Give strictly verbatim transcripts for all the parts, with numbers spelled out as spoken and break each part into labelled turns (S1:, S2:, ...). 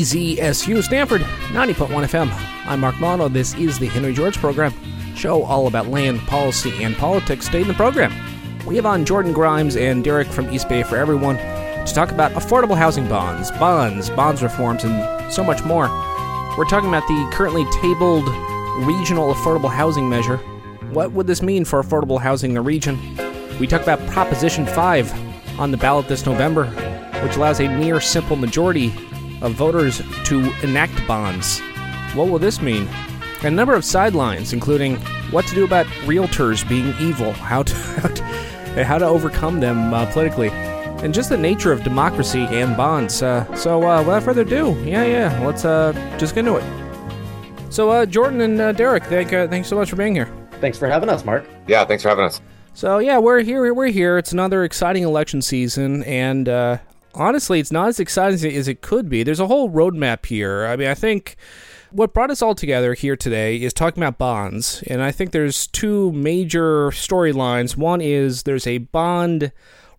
S1: Z S U, Stanford, ninety point one F M. I'm Mark Mono. This is the Henry George Program, show all about land, policy, and politics. Stay in the program. We have on Jordan Grimes and Derek from East Bay for Everyone to talk about affordable housing bonds, bonds, bonds reforms, and so much more. We're talking about the currently tabled regional affordable housing measure. What would this mean for affordable housing in the region? We talk about Proposition five on the ballot this November, which allows a near simple majority of voters to enact bonds. What will this mean? And a number of sidelines, including what to do about realtors being evil, how to how to, how to overcome them uh, politically, and just the nature of democracy and bonds. Uh, so uh, without further ado, yeah, yeah, let's uh, just get into it. So uh, Jordan and uh, Derek, thank uh, thanks so much for being here.
S2: Thanks for having us, Mark.
S3: Yeah, thanks for having us.
S1: So yeah, we're here. We're here. It's another exciting election season, and uh, honestly, it's not as exciting as it could be. There's a whole roadmap here. I mean, I think what brought us all together here today is talking about bonds, and I think there's two major storylines. One is there's a bond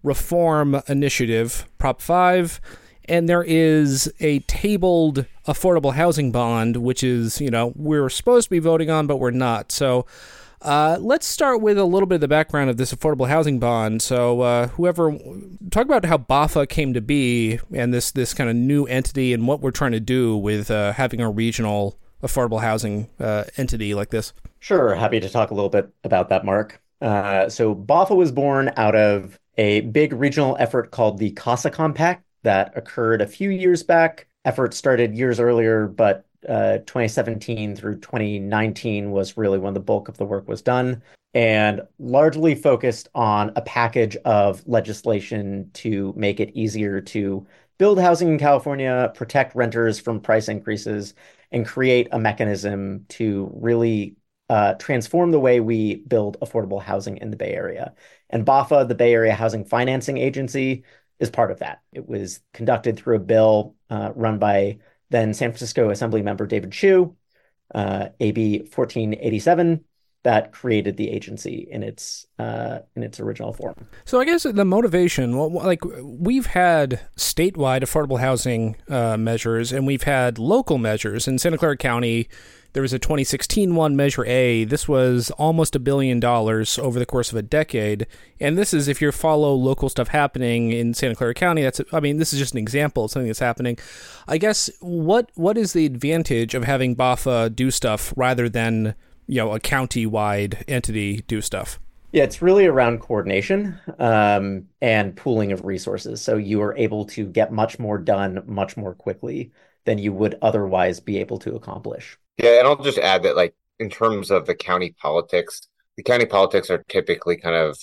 S1: reform initiative, Prop five, and there is a tabled affordable housing bond, which is, you know, we're supposed to be voting on, but we're not. So uh, let's start with a little bit of the background of this affordable housing bond. So uh, whoever, talk about how B A F A came to be and this, this kind of new entity and what we're trying to do with uh, having a regional affordable housing uh, entity like this.
S2: Sure. Happy to talk a little bit about that, Mark. Uh, so B A F A was born out of a big regional effort called the CASA Compact that occurred a few years back. Effort started years earlier, but uh, twenty seventeen through twenty nineteen was really when the bulk of the work was done, and largely focused on a package of legislation to make it easier to build housing in California, protect renters from price increases, and create a mechanism to really uh, transform the way we build affordable housing in the Bay Area. And B A F A, the Bay Area Housing Financing Agency, is part of that. It was conducted through a bill uh, run by then San Francisco Assembly member David Chiu, uh, A B fourteen eighty-seven, that created the agency in its uh, in its original form.
S1: So I guess the motivation, well, like we've had statewide affordable housing uh, measures, and we've had local measures. In Santa Clara County, there was a twenty sixteen one, Measure A. This was almost a billion dollars over the course of a decade. And this is, if you follow local stuff happening in Santa Clara County, that's, I mean, this is just an example of something that's happening. I guess, what what is the advantage of having B A F A do stuff rather than, you know, a county-wide entity do stuff?
S2: Yeah, it's really around coordination um, and pooling of resources. So you are able to get much more done much more quickly than you would otherwise be able to accomplish.
S3: Yeah, and I'll just add that, like, in terms of the county politics, the county politics are typically kind of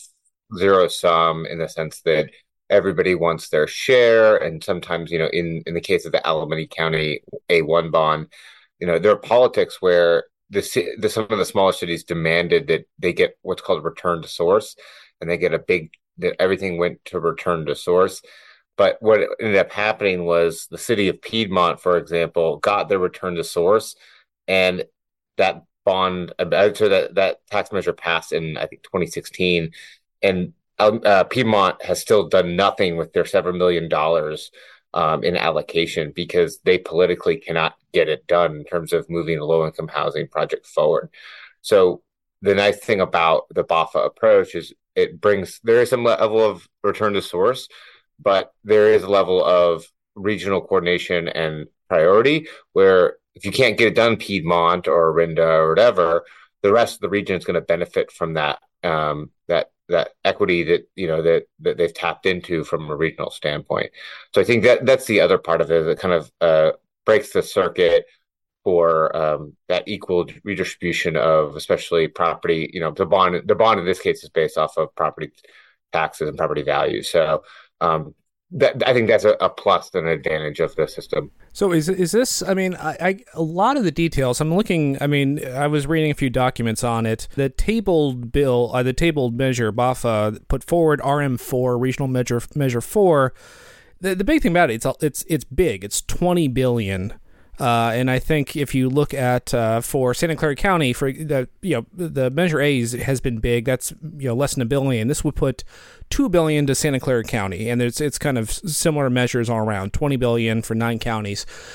S3: zero-sum in the sense that everybody wants their share. And sometimes, you know, in, in the case of the Alameda County A one bond, you know, there are politics where the, the some of the smaller cities demanded that they get what's called return to source, and they get a big, that everything went to return to source. But what ended up happening was the city of Piedmont, for example, got their return to source, and that bond, so that, that tax measure passed in, I think, twenty sixteen, and uh, Piedmont has still done nothing with their seven million dollars um, in allocation because they politically cannot get it done in terms of moving a low-income housing project forward. So the nice thing about the B A F A approach is it brings, there is some level of return to source, but there is a level of regional coordination and priority where if you can't get it done, Piedmont or Orinda or whatever, the rest of the region is going to benefit from that um, that that equity that you know that that they've tapped into from a regional standpoint. So I think that that's the other part of it. It kind of uh, breaks the circuit for um, that equal redistribution of especially property. You know, the bond the bond in this case is based off of property taxes and property values. So. Um, That, I think that's a, a plus and an advantage of the system.
S1: So is is this, I mean, I, I a lot of the details, I'm looking, I mean, I was reading a few documents on it. The tabled bill, uh, the tabled measure, B A F A, put forward R M four, Regional Measure Measure four. The, the big thing about it, it's it's it's big. It's twenty billion dollars. Uh, and I think if you look at uh, for Santa Clara County, for the you know the Measure A has been big. That's you know less than a billion. This would put two billion to Santa Clara County, and it's it's kind of similar measures all around. Twenty billion for nine counties.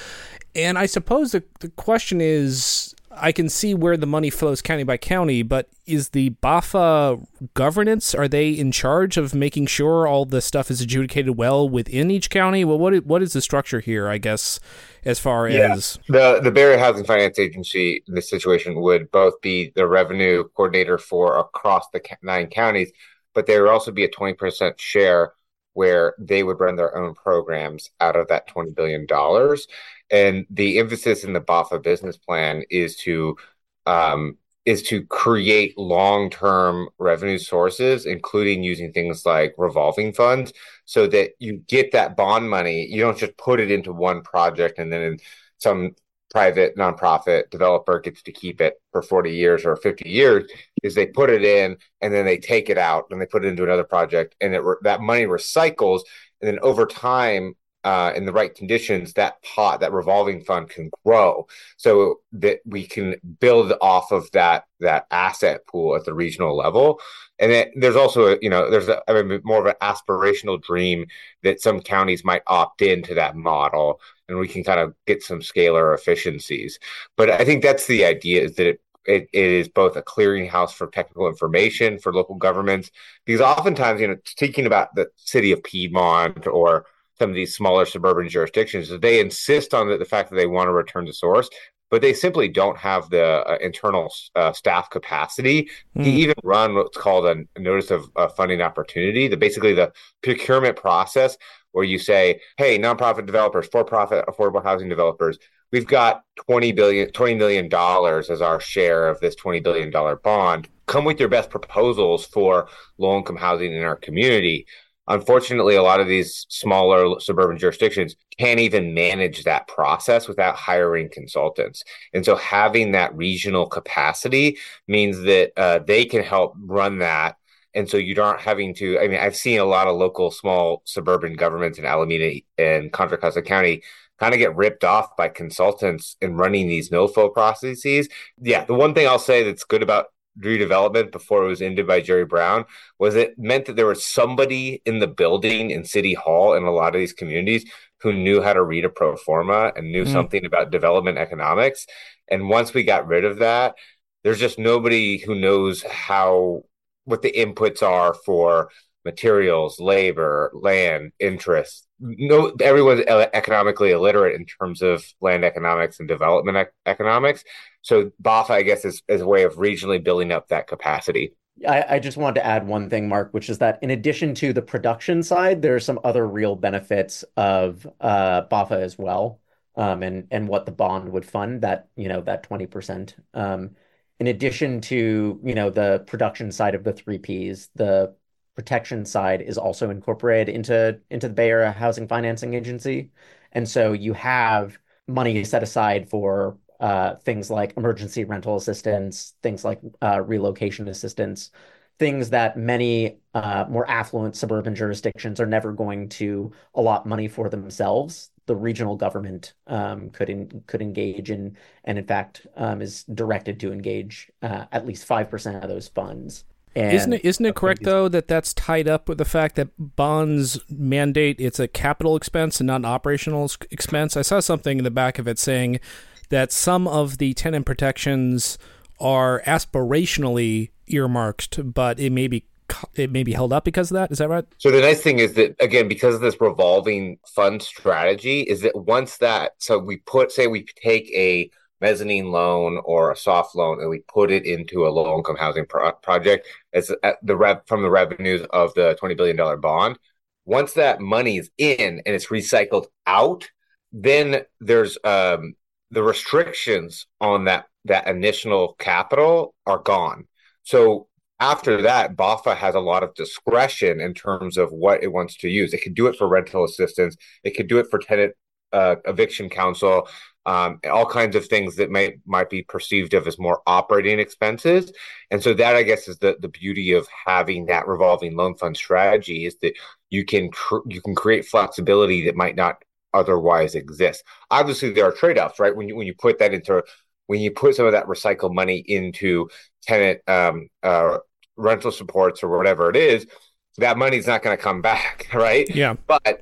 S1: And I suppose the, the question is, I can see where the money flows county by county, but is the B A F A governance, are they in charge of making sure all the stuff is adjudicated well within each county? Well, what what is the structure here, I guess, as far
S3: yeah.
S1: as...
S3: The, the Bay Area Housing Finance Agency in this situation would both be the revenue coordinator for across the nine counties, but there would also be a twenty percent share where they would run their own programs out of that twenty billion dollars. And the emphasis in the B A F A business plan is to um, is to create long-term revenue sources, including using things like revolving funds, so that you get that bond money. You don't just put it into one project and then some private nonprofit developer gets to keep it for forty years or fifty years. Is they put it in and then they take it out and they put it into another project, and it that money recycles, and then over time, Uh, in the right conditions, that pot, that revolving fund can grow, so that we can build off of that that asset pool at the regional level. And it, there's also, a, you know, there's a, I mean, more of an aspirational dream that some counties might opt into that model, and we can kind of get some scalar efficiencies. But I think that's the idea: is that it It, it is both a clearinghouse for technical information for local governments, because oftentimes, you know, thinking about the city of Piedmont or some of these smaller suburban jurisdictions, they insist on the, the fact that they want to return to source, but they simply don't have the uh, internal uh, staff capacity mm. to even run what's called a, a notice of uh, funding opportunity. The basically the procurement process where you say, hey, nonprofit developers, for-profit affordable housing developers, we've got twenty billion, twenty million dollars as our share of this twenty billion dollars bond. Come with your best proposals for low-income housing in our community. Unfortunately, a lot of these smaller suburban jurisdictions can't even manage that process without hiring consultants. And so having that regional capacity means that uh, they can help run that. And so you aren't having to, I mean, I've seen a lot of local small suburban governments in Alameda and Contra Costa County kind of get ripped off by consultants in running these no-flow processes. Yeah, the one thing I'll say that's good about redevelopment before it was ended by Jerry Brown was it meant that there was somebody in the building in City Hall in a lot of these communities who knew how to read a pro forma and knew mm. something about development economics. And once we got rid of that, there's just nobody who knows how, what the inputs are for materials, labor, land, interest. No, everyone's economically illiterate in terms of land economics and development ec- economics. So B A F A, I guess, is, is a way of regionally building up that capacity.
S2: I, I just wanted to add one thing, Mark, which is that in addition to the production side, there are some other real benefits of uh, B A F A as well, um, and and what the bond would fund, that, you know, that twenty percent. Um, in addition to, you know, the production side of the three Ps, the protection side is also incorporated into into the Bay Area Housing Financing Agency, and so you have money set aside for uh, things like emergency rental assistance, things like uh, relocation assistance, things that many uh, more affluent suburban jurisdictions are never going to allot money for themselves. The regional government um, could in, could engage in, and in fact um, is directed to engage uh, at least five percent of those funds. And
S1: isn't it isn't it correct, though, that that's tied up with the fact that bonds mandate it's a capital expense and not an operational expense? I saw something in the back of it saying that some of the tenant protections are aspirationally earmarked, but it may be it may be held up because of that. Is that right?
S3: So the nice thing is that, again, because of this revolving fund strategy, is that once that, so we put, say we take a mezzanine loan or a soft loan and we put it into a low-income housing pro- project as the rev from the revenues of the twenty billion dollars bond. Once that money is in and it's recycled out, then there's um, the restrictions on that that initial capital are gone. So after that, B A F A has a lot of discretion in terms of what it wants to use. It could do it for rental assistance. It could do it for tenant uh, eviction counsel, um, all kinds of things that might might be perceived of as more operating expenses. And so that, I guess, is the, the beauty of having that revolving loan fund strategy, is that you can cr- you can create flexibility that might not otherwise exist. Obviously, there are trade-offs, right? When you when you put that into when you put some of that recycled money into tenant um, uh, rental supports or whatever it is, that money's not going to come back, right?
S1: Yeah.
S3: But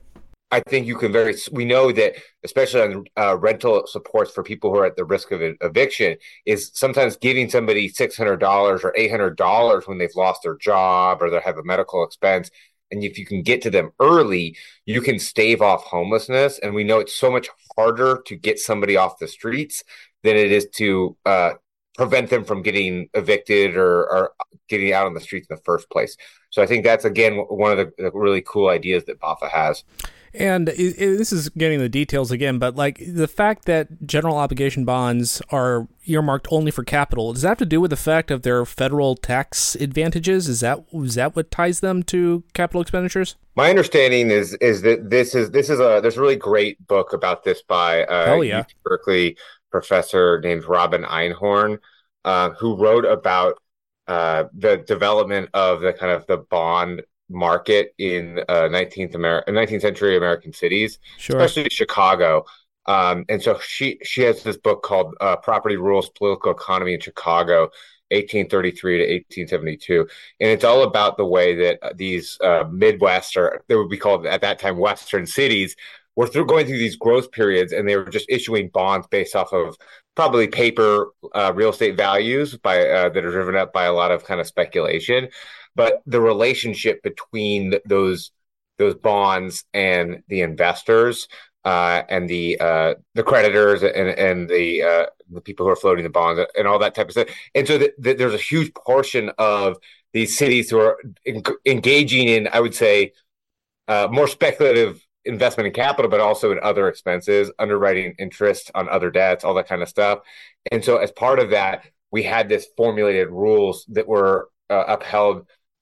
S3: I think you can very, we know that, especially on uh, rental supports for people who are at the risk of eviction, is sometimes giving somebody six hundred dollars or eight hundred dollars when they've lost their job or they have a medical expense. And if you can get to them early, you can stave off homelessness. And we know it's so much harder to get somebody off the streets than it is to uh, prevent them from getting evicted or, or getting out on the streets in the first place. So I think that's, again, one of the, the really cool ideas that B A F A has.
S1: And it, it, this is getting the details again, but like the fact that general obligation bonds are earmarked only for capital, does that have to do with the fact of their federal tax advantages? Is that is that what ties them to capital expenditures?
S3: My understanding is is that this is this is a there's a really great book about this by uh,
S1: Hell yeah.
S3: U T Berkeley professor named Robin Einhorn, uh, who wrote about uh, the development of the kind of the bond market in uh, nineteenth America, nineteenth century American cities,
S1: Sure.
S3: especially Chicago. Um, and so she she has this book called uh, Property Rules, Political Economy in Chicago, eighteen thirty-three to eighteen seventy-two. And it's all about the way that these uh, Midwest, or they would be called at that time Western cities, were through going through these growth periods, and they were just issuing bonds based off of probably paper uh, real estate values by uh, that are driven up by a lot of kind of speculation. But the relationship between those those bonds and the investors uh, and the uh, the creditors and and the uh, the people who are floating the bonds and all that type of stuff, and so the, the, there's a huge portion of these cities who are en- engaging in, I would say, uh, more speculative investment in capital, but also in other expenses, underwriting interest on other debts, all that kind of stuff. And so, as part of that, we had this formulated rules that were uh, upheld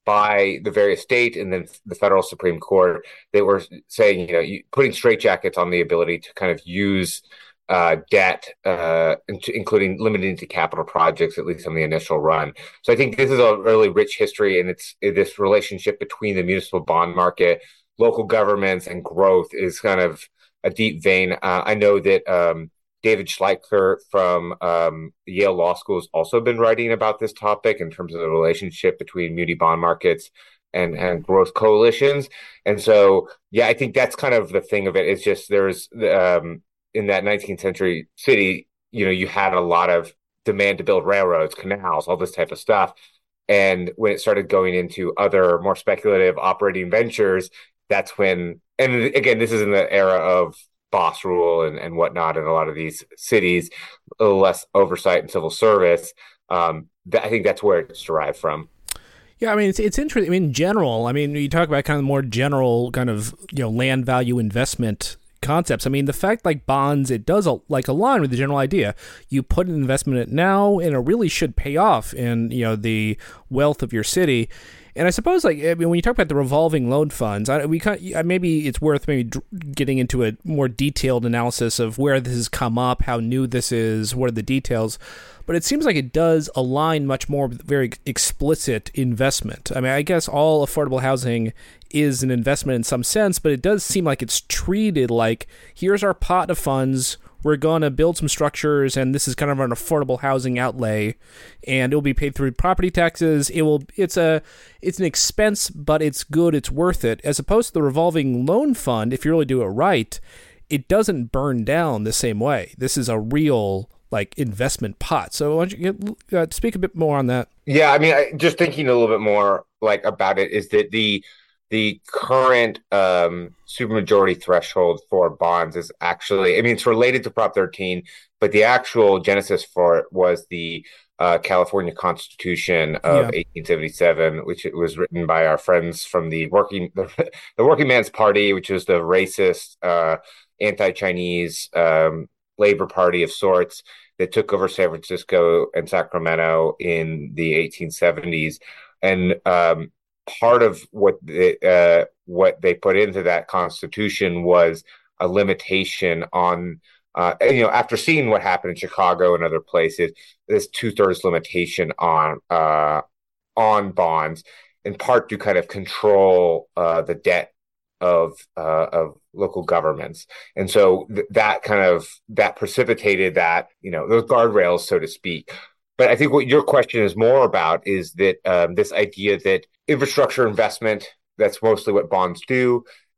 S3: by the various state and then the federal Supreme Court. They were saying, you know, you, putting straitjackets on the ability to kind of use uh, debt, uh, including limiting to capital projects, at least on the initial run. So I think this is a really rich history, and it's this relationship between the municipal bond market, local governments, and growth is kind of a deep vein. Uh, I know that um, David Schleicher from um, Yale Law School has also been writing about this topic in terms of the relationship between muni bond markets and, and growth coalitions. And so, yeah, I think that's kind of the thing of it. It's just there's um, in that nineteenth century city, you know, you had a lot of demand to build railroads, canals, all this type of stuff. And when it started going into other more speculative operating ventures, that's when, and again, this is in the era of boss rule and, and whatnot in a lot of these cities, a little less oversight and civil service. Um, th- I think that's where it's derived from.
S1: Yeah, I mean, it's it's interesting. I mean, in general, I mean, you talk about kind of more general kind of, you know, land value investment concepts. I mean, the fact like bonds, it does like align with the general idea. You put an investment in it now, and it really should pay off in, you know, the wealth of your city. And I suppose, like, I mean, when you talk about the revolving loan funds, I, we kind of, maybe it's worth maybe getting into a more detailed analysis of where this has come up, how new this is, what are the details. But it seems like it does align much more with very explicit investment. I mean, I guess all affordable housing is an investment in some sense, but it does seem like it's treated like, here's our pot of funds, we're going to build some structures, and this is kind of an affordable housing outlay, and it will be paid through property taxes. It will, it's a, it's an expense, but it's good, it's worth it. As opposed to the revolving loan fund, if you really do it right, it doesn't burn down the same way. This is a real, like, investment pot. So why don't you get, uh, speak a bit more on that?
S3: Yeah, I mean, I, just thinking a little bit more like about it is that the the current um, supermajority threshold for bonds is actually, I mean, it's related to Prop thirteen, but the actual genesis for it was the uh, California Constitution of yeah. eighteen seventy-seven, which it was written by our friends from the working the, the Working Man's Party, which was the racist, uh, anti-Chinese um, labor party of sorts that took over San Francisco and Sacramento in the eighteen seventies. And um, part of what they, uh, what they put into that constitution was a limitation on, uh, you know, after seeing what happened in Chicago and other places, this two-thirds limitation on uh, on bonds, in part to kind of control uh, the debt of uh, of local governments. And so th- that kind of that precipitated that, you know, those guardrails, so to speak. But I think what your question is more about is that um, this idea that infrastructure investment, that's mostly what bonds do,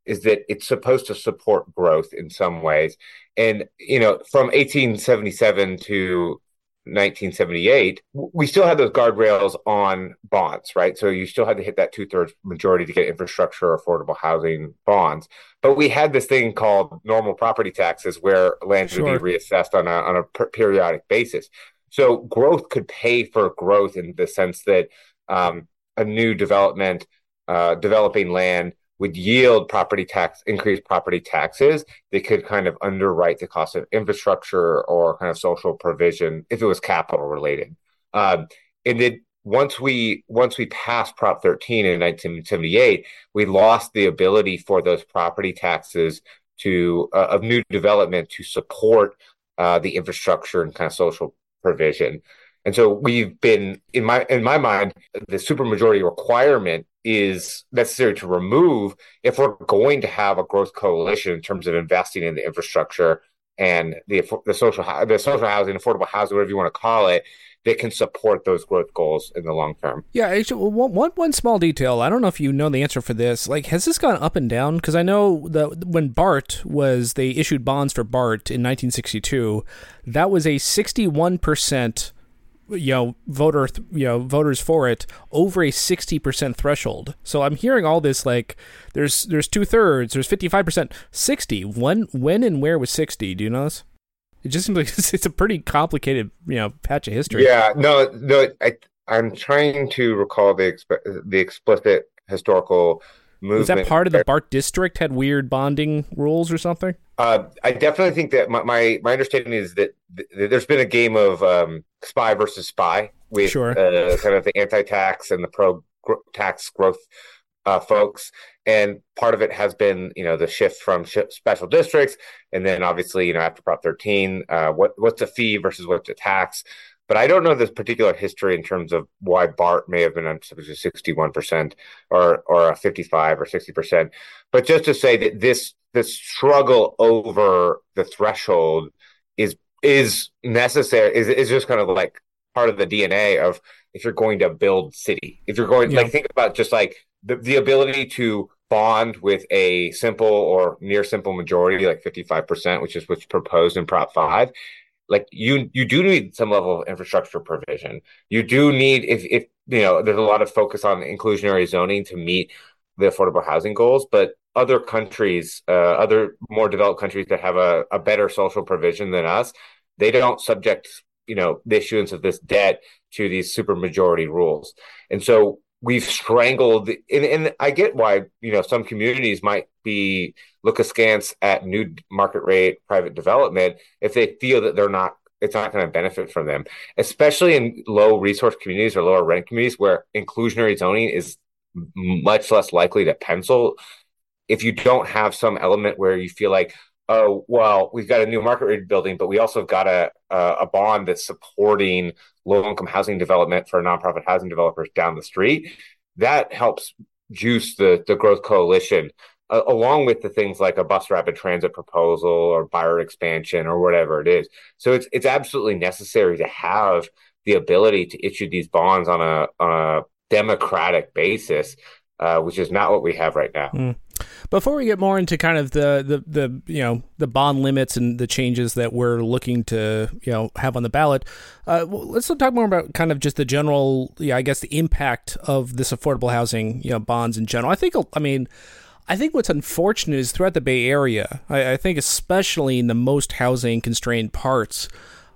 S3: is that it's supposed to support growth in some ways. And, you know, from eighteen seventy-seven to nineteen seventy-eight, we still had those guardrails on bonds, right? So you still had to hit that two-thirds majority to get infrastructure or affordable housing bonds. But we had this thing called normal property taxes where land sure. would be reassessed on a, on a per- periodic basis. So growth could pay for growth in the sense that um, a new development, uh, developing land would yield property tax, increased property taxes. They could kind of underwrite the cost of infrastructure or kind of social provision if it was capital related. Um, and then once we once we passed Prop thirteen in nineteen seventy-eight, we lost the ability for those property taxes to uh, of new development to support uh, the infrastructure and kind of social provision. And so we've been, in my in my mind, the supermajority requirement is necessary to remove if we're going to have a growth coalition in terms of investing in the infrastructure and the the social the social housing, affordable housing, whatever you want to call it, that can support those growth goals in the long term.
S1: Yeah, actually, one, one, one small detail. I don't know if you know the answer for this. Like, has this gone up and down? Because I know that when BART was, they issued bonds for BART in nineteen sixty-two, that was a sixty-one percent you know, voter, you know, voters for it over a sixty percent threshold. So I'm hearing all this, like there's, there's two thirds, there's fifty-five percent, sixty. When, when and where was sixty? Do you know this? It just seems like it's a pretty complicated, you know, patch of history.
S3: Yeah, no, no, I, I'm trying to recall the, exp- the explicit historical movement.
S1: Was that part of the BART district had weird bonding rules or something?
S3: Uh, I definitely think that my, my, my understanding is that th- there's been a game of um, spy versus spy with
S1: sure.
S3: uh, kind of the anti-tax and the pro-tax growth uh, folks. And part of it has been, you know, the shift from sh- special districts. And then obviously, you know, after Prop thirteen, uh, what what's a fee versus what's a tax. But I don't know this particular history in terms of why BART may have been on sixty-one percent or or a fifty-five or sixty percent. But just to say that this this struggle over the threshold is is necessary, is is just kind of like part of the D N A of if you're going to build city. If you're going, yeah. like, think about just like the, the ability to bond with a simple or near simple majority, like fifty-five percent, which is what's proposed in Prop five. Like you, you do need some level of infrastructure provision. You do need, if, if you know, there's a lot of focus on inclusionary zoning to meet the affordable housing goals, but other countries, uh, other more developed countries that have a, a better social provision than us, they don't subject, you know, the issuance of this debt to these supermajority rules. And so we've strangled, and, and I get why, you know, some communities might be look askance at new market rate private development if they feel that they're not, it's not going to benefit from them, especially in low resource communities or lower rent communities where inclusionary zoning is much less likely to pencil. If you don't have some element where you feel like, oh, well, we've got a new market rate building, but we also got a a, a bond that's supporting low-income housing development for nonprofit housing developers down the street, that helps juice the, the growth coalition, uh, along with the things like a bus rapid transit proposal or buyer expansion or whatever it is. So it's it's absolutely necessary to have the ability to issue these bonds on a, on a democratic basis, uh, which is not what we have right now.
S1: Mm. Before we get more into kind of the, the, the, you know, the bond limits and the changes that we're looking to, you know, have on the ballot, uh, let's talk more about kind of just the general, yeah, I guess the impact of this affordable housing, you know, bonds in general. I think, I mean, I think what's unfortunate is throughout the Bay Area, I, I think especially in the most housing constrained parts,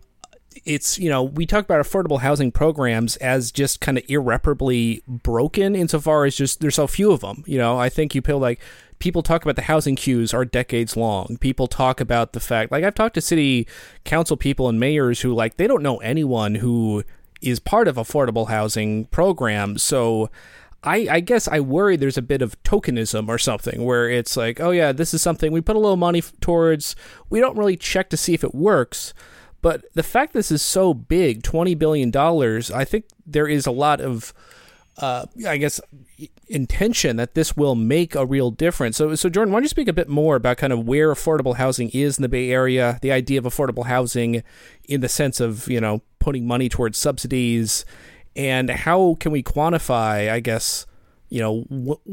S1: it's, you know, we talk about affordable housing programs as just kind of irreparably broken insofar as just there's so few of them. You know, I think you feel like people talk about the housing queues are decades long. People talk about the fact, like I've talked to city council people and mayors who like, they don't know anyone who is part of affordable housing programs. So I, I guess I worry there's a bit of tokenism or something where it's like, oh yeah, this is something we put a little money towards. We don't really check to see if it works. But the fact this is so big, twenty billion dollars, I think there is a lot of, uh, I guess, intention that this will make a real difference. So, so Jordan, why don't you speak a bit more about kind of where affordable housing is in the Bay Area, the idea of affordable housing in the sense of, you know, putting money towards subsidies, and how can we quantify, I guess, you know,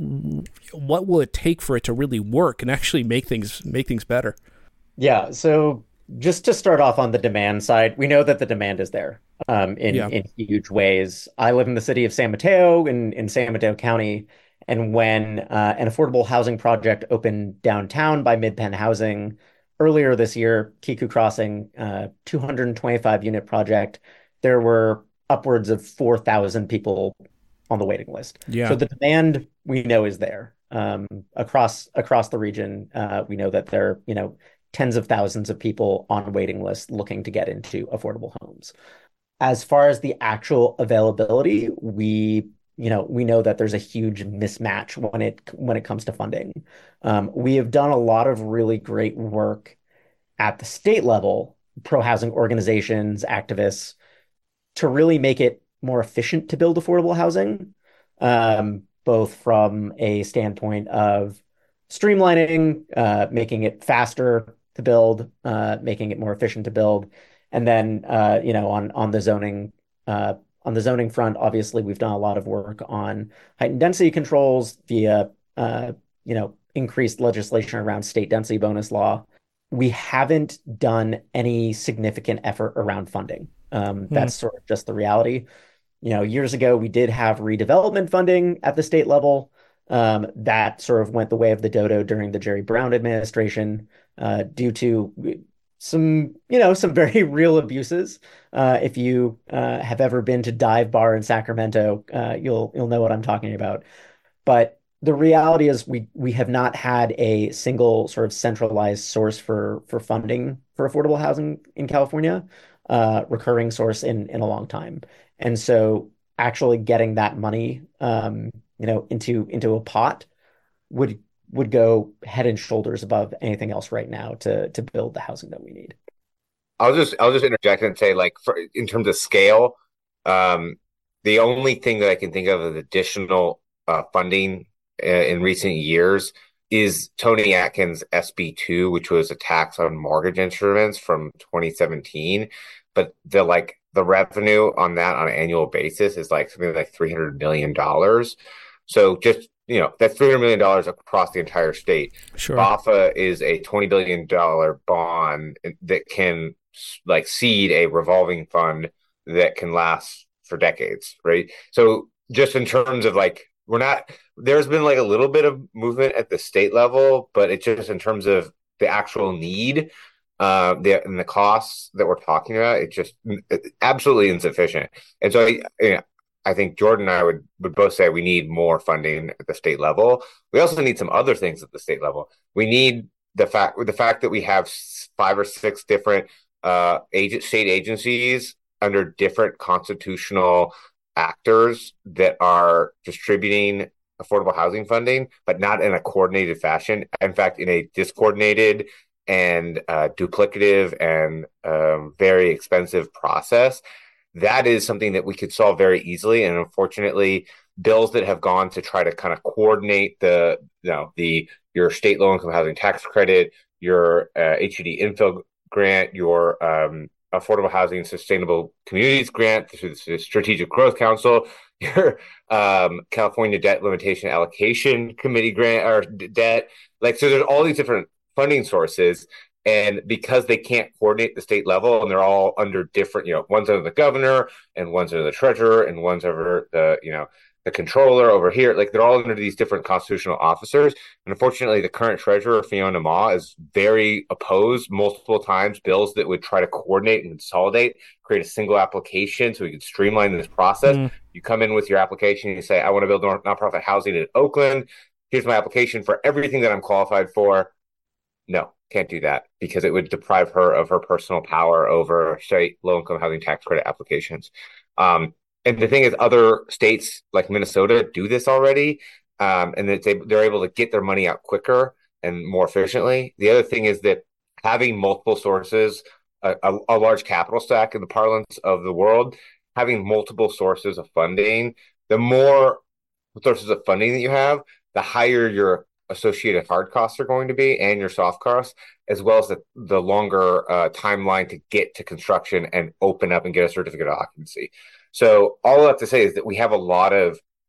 S1: wh- what will it take for it to really work and actually make things make things better?
S2: Yeah, so just to start off on the demand side, we know that the demand is there um, in
S1: Yeah.
S2: in huge ways. I live in the city of San Mateo in in San Mateo County, and when uh, an affordable housing project opened downtown by MidPenn Housing earlier this year, Kiku Crossing, uh, two hundred twenty-five unit project, there were upwards of four thousand people on the waiting list. So
S1: Yeah.
S2: the demand we know is there um, across across the region. Uh, we know that there, you know, tens of thousands of people on waiting lists looking to get into affordable homes. As far as the actual availability, we you know we know that there's a huge mismatch when it when it comes to funding. Um, we have done a lot of really great work at the state level, pro housing organizations, activists, to really make it more efficient to build affordable housing, um, both from a standpoint of streamlining, uh, making it faster to build, uh, making it more efficient to build, and then uh, you know on on the zoning uh, on the zoning front, obviously we've done a lot of work on heightened density controls via uh, you know increased legislation around state density bonus law. We haven't done any significant effort around funding. Um,
S1: Hmm.
S2: that's sort of just the reality. You know, years ago, we did have redevelopment funding at the state level. Um, that sort of went the way of the dodo during the Jerry Brown administration uh, due to some, you know, some very real abuses. Uh, if you uh, have ever been to Dive Bar in Sacramento, uh, you'll you'll know what I'm talking about. But the reality is we we have not had a single sort of centralized source for for funding for affordable housing in California, uh, recurring source in in a long time. And so actually getting that money um, you know, into into a pot would would go head and shoulders above anything else right now to to build the housing that we need.
S3: I'll just I'll just interject and say, like, for, in terms of scale, um, the only thing that I can think of as additional uh, funding uh, in recent years is Tony Atkins' S B two, which was a tax on mortgage instruments from twenty seventeen. But the like the revenue on that on an annual basis is like something like three hundred million dollars. So just, you know, that's three hundred million dollars across the entire state.
S1: Sure.
S3: B A F A is a twenty billion dollars bond that can like seed a revolving fund that can last for decades, right? So just in terms of like, we're not, there's been like a little bit of movement at the state level, but it's just in terms of the actual need uh, the, and the costs that we're talking about, it's just absolutely insufficient. And so I, you know, I think Jordan and I would, would both say we need more funding at the state level. We also need some other things at the state level. We need the fact the fact that we have five or six different uh, agent state agencies under different constitutional actors that are distributing affordable housing funding, but not in a coordinated fashion. In fact, in a discoordinated and uh, duplicative and um, very expensive process. That is something that we could solve very easily. And unfortunately, bills that have gone to try to kind of coordinate the, you know, the your state low income housing tax credit, your uh, H U D infill grant, your um, affordable housing sustainable communities grant through the Strategic Growth Council, your um, California Debt Limitation Allocation Committee grant or d- debt. Like, so there's all these different funding sources. And because they can't coordinate the state level and they're all under different, you know, one's under the governor and one's under the treasurer and one's over the, you know, the controller over here, like they're all under these different constitutional officers. And unfortunately, the current treasurer, Fiona Ma, is very opposed multiple times bills that would try to coordinate and consolidate, create a single application so we could streamline this process.
S1: Mm.
S3: You come in with your application and you say, I want to build nonprofit housing in Oakland. Here's my application for everything that I'm qualified for. No, can't do that because it would deprive her of her personal power over state low-income housing tax credit applications. Um, and the thing is, other states like Minnesota do this already, um, and that they, they're able to get their money out quicker and more efficiently. The other thing is that having multiple sources, a, a, a large capital stack in the parlance of the world, having multiple sources of funding, the more sources of funding that you have, the higher your associated hard costs are going to be and your soft costs, as well as the, the longer uh, timeline to get to construction and open up and get a certificate of occupancy. So all I have to say is that we have a lot of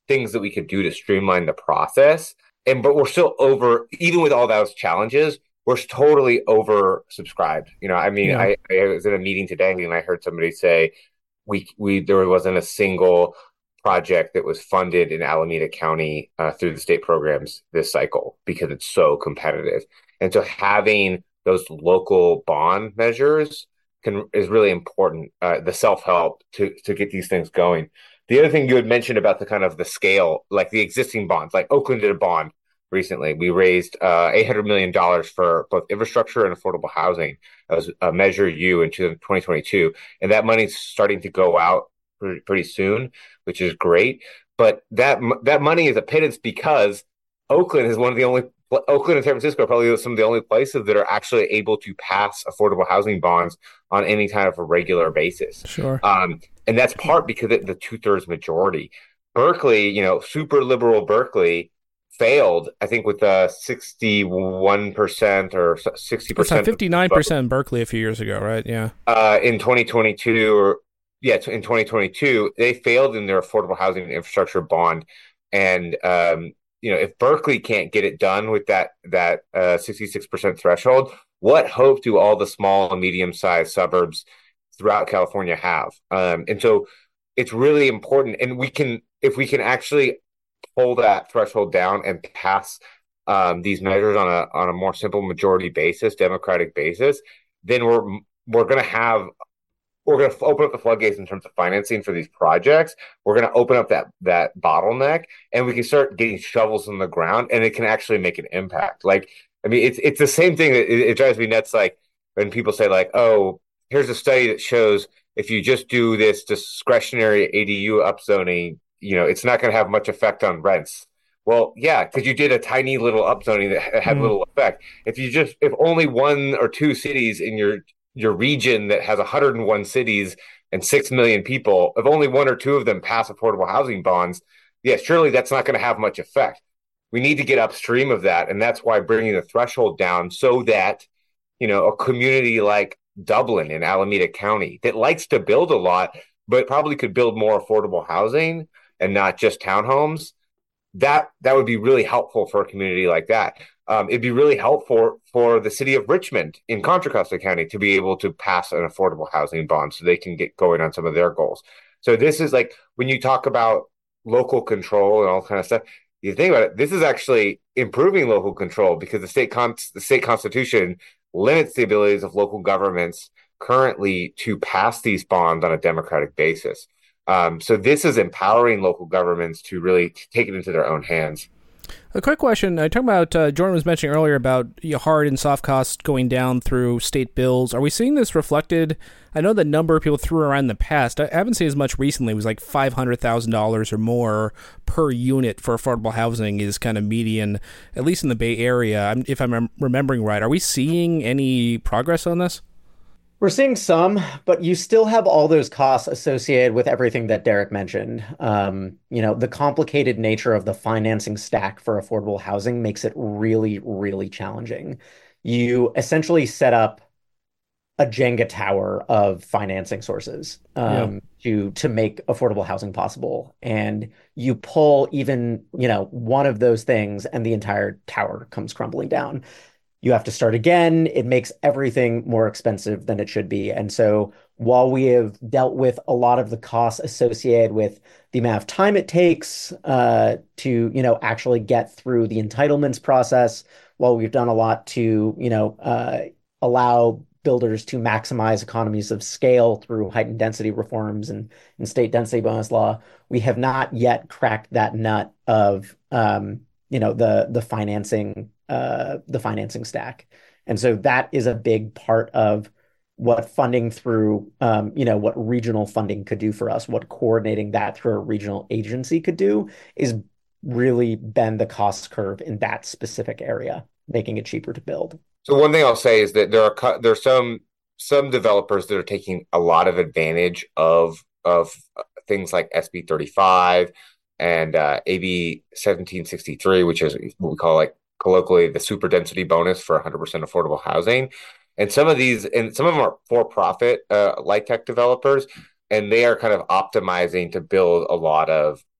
S3: things that we could do to streamline the process. And but we're still over, even with all those challenges, we're totally oversubscribed. You know, I mean,
S1: Yeah.
S3: I, I was in a meeting today and I heard somebody say we we there wasn't a single project that was funded in Alameda County uh, through the state programs this cycle because it's so competitive. And so having those local bond measures can is really important. Uh, the self-help to to get these things going. The other thing you had mentioned about the kind of the scale, like the existing bonds, like Oakland did a bond recently. We raised uh, eight hundred million dollars for both infrastructure and affordable housing. That was a Measure U in twenty twenty-two. And that money's starting to go out pretty, pretty soon, which is great. But that that money is a pittance because Oakland is one of the only, Oakland and San Francisco are probably some of the only places that are actually able to pass affordable housing bonds on any kind of a regular basis.
S1: Sure.
S3: Um, and that's part because of the two-thirds majority. Berkeley, you know, super liberal Berkeley failed, I think, with uh, sixty-one percent or sixty percent.
S1: fifty-nine percent in Berkeley a few years ago, right? Yeah.
S3: Uh, in twenty twenty-two, or yeah, in twenty twenty-two, they failed in their affordable housing and infrastructure bond. And, um, you know, if Berkeley can't get it done with that, that uh, sixty-six percent threshold, what hope do all the small and medium-sized suburbs throughout California have? Um, and so it's really important. And we can, if we can actually pull that threshold down and pass um, these measures on a on a more simple majority basis, democratic basis, then we're we're going to have we're going to open up the floodgates in terms of financing for these projects. We're going to open up that that bottleneck, and we can start getting shovels in the ground, and it can actually make an impact. Like, I mean, it's it's the same thing that it, it drives me nuts. Like when people say, like, "Oh, here's a study that shows if you just do this discretionary A D U upzoning, you know, it's not going to have much effect on rents." Well, yeah, because you did a tiny little upzoning that had mm. little effect. If you just, if only one or two cities in your your region that has one hundred one cities and six million people, if only one or two of them pass affordable housing bonds, yeah, surely that's not going to have much effect. We need to get upstream of that, and that's why bringing the threshold down so that, you know, a community like Dublin in Alameda County that likes to build a lot, but probably could build more affordable housing and not just townhomes, that that would be really helpful for a community like that. Um, it'd be really helpful for the city of Richmond in Contra Costa County to be able to pass an affordable housing bond so they can get going on some of their goals. So this is like, when you talk about local control and all kind of stuff, you think about it, this is actually improving local control because the state con- the state constitution limits the abilities of local governments currently to pass these bonds on a democratic basis. Um, so this is empowering local governments to really take it into their own hands.
S1: A quick question. I talked about, uh, Jordan was mentioning earlier about you know, hard and soft costs going down through state bills. Are we seeing this reflected? I know the number people threw around in the past, I haven't seen as much recently. It was like five hundred thousand dollars or more per unit for affordable housing is kind of median, at least in the Bay Area, if I'm rem- remembering right. Are we seeing any progress on this?
S2: We're seeing some, but you still have all those costs associated with everything that Derek mentioned. Um, you know, the complicated nature of the financing stack for affordable housing makes it really, really challenging. You essentially set up a Jenga tower of financing sources um, yeah. to to make affordable housing possible, and you pull even, you know, one of those things, and the entire tower comes crumbling down. You have to start again. It makes everything more expensive than it should be. And so while we have dealt with a lot of the costs associated with the amount of time it takes uh, to, you know, actually get through the entitlements process, while we've done a lot to, you know, uh, allow builders to maximize economies of scale through heightened density reforms and, and state density bonus law, we have not yet cracked that nut of, um, you know, the the financing Uh, the financing stack. And so that is a big part of what funding through, um, you know, what regional funding could do for us, what coordinating that through a regional agency could do is really bend the cost curve in that specific area, making it cheaper to build.
S3: So one thing I'll say is that there are there are some some developers that are taking a lot of advantage of of things like S B thirty-five and uh, A B seventeen sixty-three, which is what we call like colloquially the super density bonus for one hundred percent affordable housing. And some of these, and some of them are for-profit uh, light tech developers, and they are kind of optimizing to build a lot of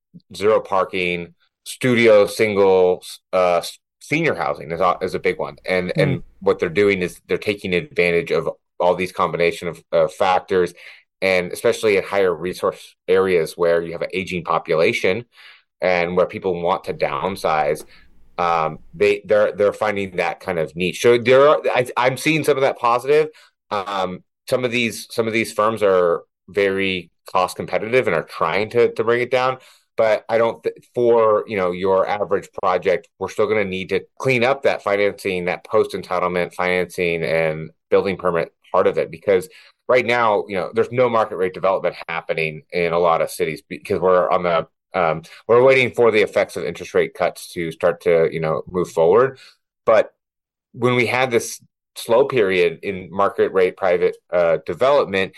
S3: zero parking, studio, single, uh, senior housing is a, is a big one. And
S1: Mm.
S3: and what they're doing is they're taking advantage of all these combination of uh, factors, and especially in higher resource areas where you have an aging population and where people want to downsize. Um, they they're they're finding that kind of niche. So there are I, I'm seeing some of that positive. Um, some of these some of these firms are very cost competitive and are trying to to bring it down. But I don't th- for you know your average project, we're still going to need to clean up that financing, that post entitlement financing and building permit part of it, because right now, you know, there's no market rate development happening in a lot of cities because we're on the um, we're waiting for the effects of interest rate cuts to start to, you know, move forward. But when we had this slow period in market rate private uh, development,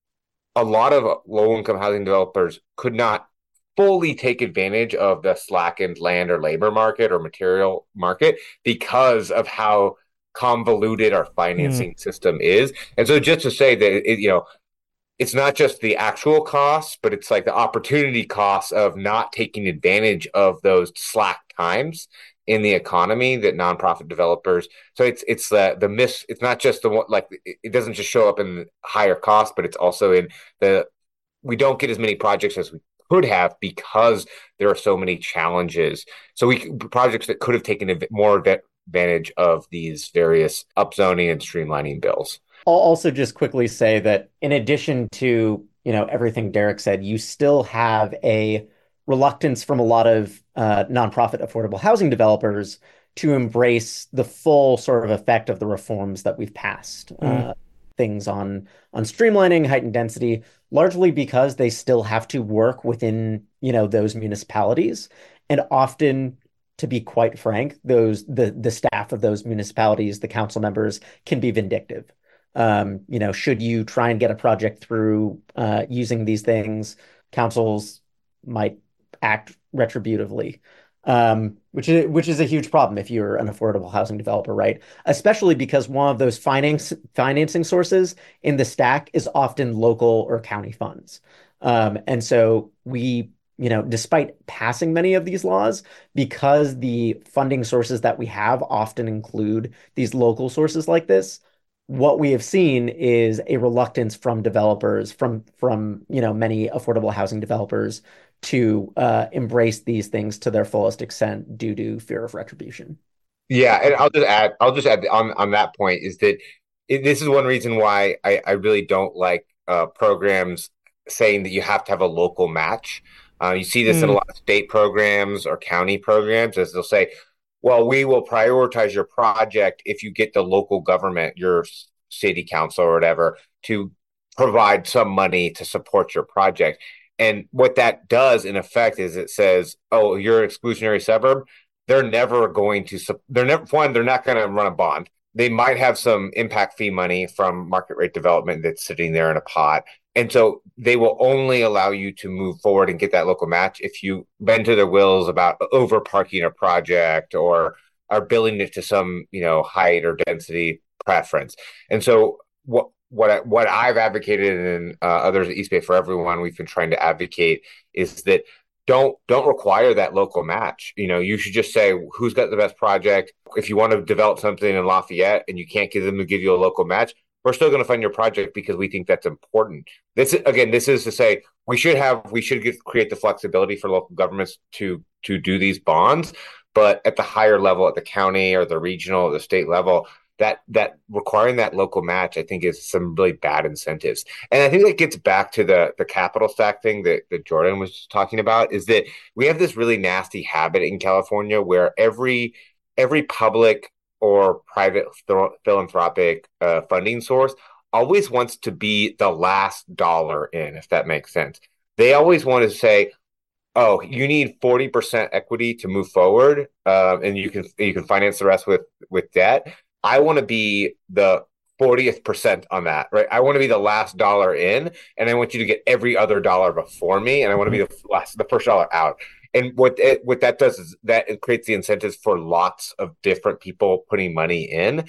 S3: a lot of low income housing developers could not fully take advantage of the slackened land or labor market or material market because of how convoluted our financing mm. system is. And so just to say that, it, you know, it's not just the actual costs, but it's like the opportunity costs of not taking advantage of those slack times in the economy that nonprofit developers. So it's it's the the miss. It's not just the one, like it doesn't just show up in higher costs, but it's also in the we don't get as many projects as we could have because there are so many challenges. So we projects that could have taken more advantage of these various upzoning and streamlining bills.
S2: I'll also just quickly say that in addition to, you know, everything Derek said, you still have a reluctance from a lot of uh, nonprofit affordable housing developers to embrace the full sort of effect of the reforms that we've passed. Mm. Uh, things on on streamlining, heightened density, largely because they still have to work within, you know, those municipalities. And often, to be quite frank, those the the staff of those municipalities, the council members, can be vindictive. Um, you know, should you try and get a project through uh, using these things, councils might act retributively, um, which is which is a huge problem if you're an affordable housing developer, right? Especially because one of those finance financing sources in the stack is often local or county funds, um, and so we, you know, despite passing many of these laws, because the funding sources that we have often include these local sources like this, what we have seen is a reluctance from developers, from from you know many affordable housing developers, to uh, embrace these things to their fullest extent due to fear of retribution.
S3: Yeah, and I'll just add, I'll just add on on that point is that it, this is one reason why I, I really don't like uh, programs saying that you have to have a local match. Uh, you see this mm. in a lot of state programs or county programs, as they'll say, well, we will prioritize your project if you get the local government, your city council or whatever, to provide some money to support your project. And what that does in effect is it says, oh, you're an exclusionary suburb. They're never going to, they're never, one, they're not going to run a bond. They might have some impact fee money from market rate development that's sitting there in a pot. And so they will only allow you to move forward and get that local match if you bend to their wills about over parking a project or are billing it to some, you know, height or density preference. And so what what I, what I've advocated and uh, others at East Bay for Everyone we've been trying to advocate is that don't don't require that local match. You know, you should just say who's got the best project. If you want to develop something in Lafayette and you can't get them to give you a local match, we're still going to fund your project because we think that's important. This again, this is to say we should have we should get, create the flexibility for local governments to to do these bonds, but at the higher level, at the county or the regional or the state level, that that requiring that local match, I think, is some really bad incentives. And I think that gets back to the the capital stack thing that, that Jordan was talking about, is that we have this really nasty habit in California where every every public or private th- philanthropic uh, funding source always wants to be the last dollar in, if that makes sense. They always want to say, oh, you need forty percent equity to move forward, uh, and you can you can finance the rest with, with debt. I want to be the fortieth percent on that, right? I want to be the last dollar in, and I want you to get every other dollar before me, and I want to be the last, the first dollar out. And what it, what that does is that it creates the incentives for lots of different people putting money in.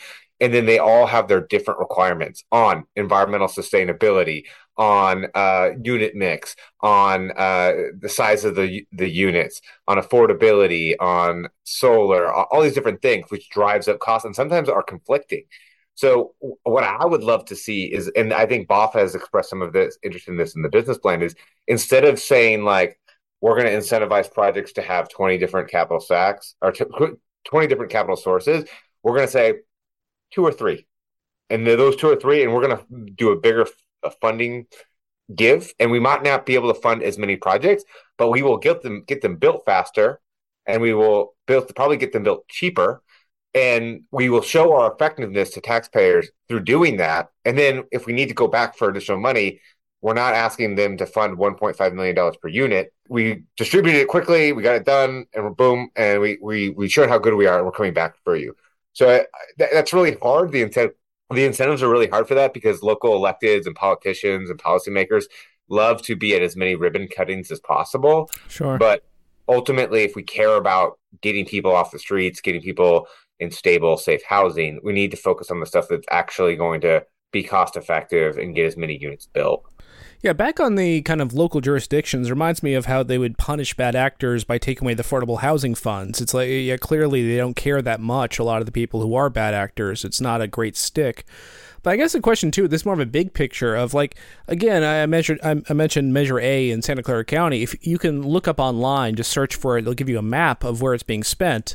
S3: And then they all have their different requirements on environmental sustainability, on uh, unit mix, on uh, the size of the the units, on affordability, on solar, all these different things, which drives up costs and sometimes are conflicting. So what I would love to see is, and I think B O F has expressed some of this interest in this in the business plan, is instead of saying like, we're going to incentivize projects to have twenty different capital stacks or twenty different capital sources, we're going to say two or three. And those two or three, and we're going to do a bigger funding give. And we might not be able to fund as many projects, but we will get them get them built faster, and we will build probably get them built cheaper. And we will show our effectiveness to taxpayers through doing that. And then if we need to go back for additional money, we're not asking them to fund one point five million dollars per unit. We distributed it quickly, we got it done, and we're boom, and we we we showed how good we are, and we're coming back for you. So uh, that, that's really hard. The incentive, the incentives are really hard for that because local electeds and politicians and policymakers love to be at as many ribbon cuttings as possible.
S1: Sure.
S3: But ultimately, if we care about getting people off the streets, getting people in stable, safe housing, we need to focus on the stuff that's actually going to be cost effective and get as many units built.
S1: Yeah, back on the kind of local jurisdictions reminds me of how they would punish bad actors by taking away the affordable housing funds. It's like, yeah, clearly they don't care that much, a lot of the people who are bad actors. It's not a great stick. But I guess the question, too, this is more of a big picture of, like, again, I measured, I mentioned Measure A in Santa Clara County. If you can look up online, just search for it, they'll give you a map of where it's being spent.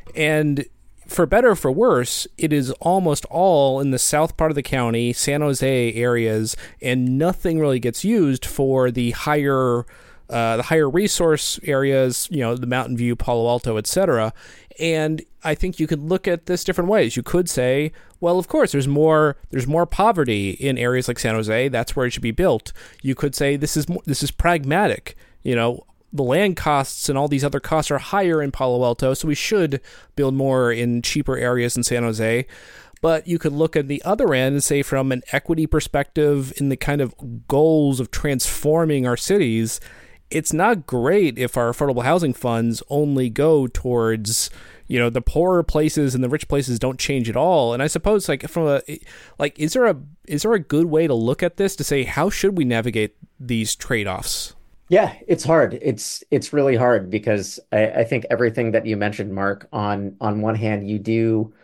S1: And for better or for worse, it is almost all in the south part of the county, San Jose areas, and nothing really gets used for the higher uh, the higher resource areas, you know, the Mountain View, Palo Alto, et cetera. And I think you could look at this different ways. You could say, well, of course, there's more there's more poverty in areas like San Jose. That's where it should be built. You could say this is this is pragmatic, you know. The land costs and all these other costs are higher in Palo Alto, so we should build more in cheaper areas in San Jose. But you could look at the other end and say from an equity perspective in the kind of goals of transforming our cities, it's not great if our affordable housing funds only go towards, you know, the poorer places and the rich places don't change at all. And I suppose like from a, like, is there a, is there a good way to look at this to say, how should we navigate these trade-offs?
S2: Yeah, it's hard. It's it's really hard because I, I think everything that you mentioned, Mark, on on one hand, you do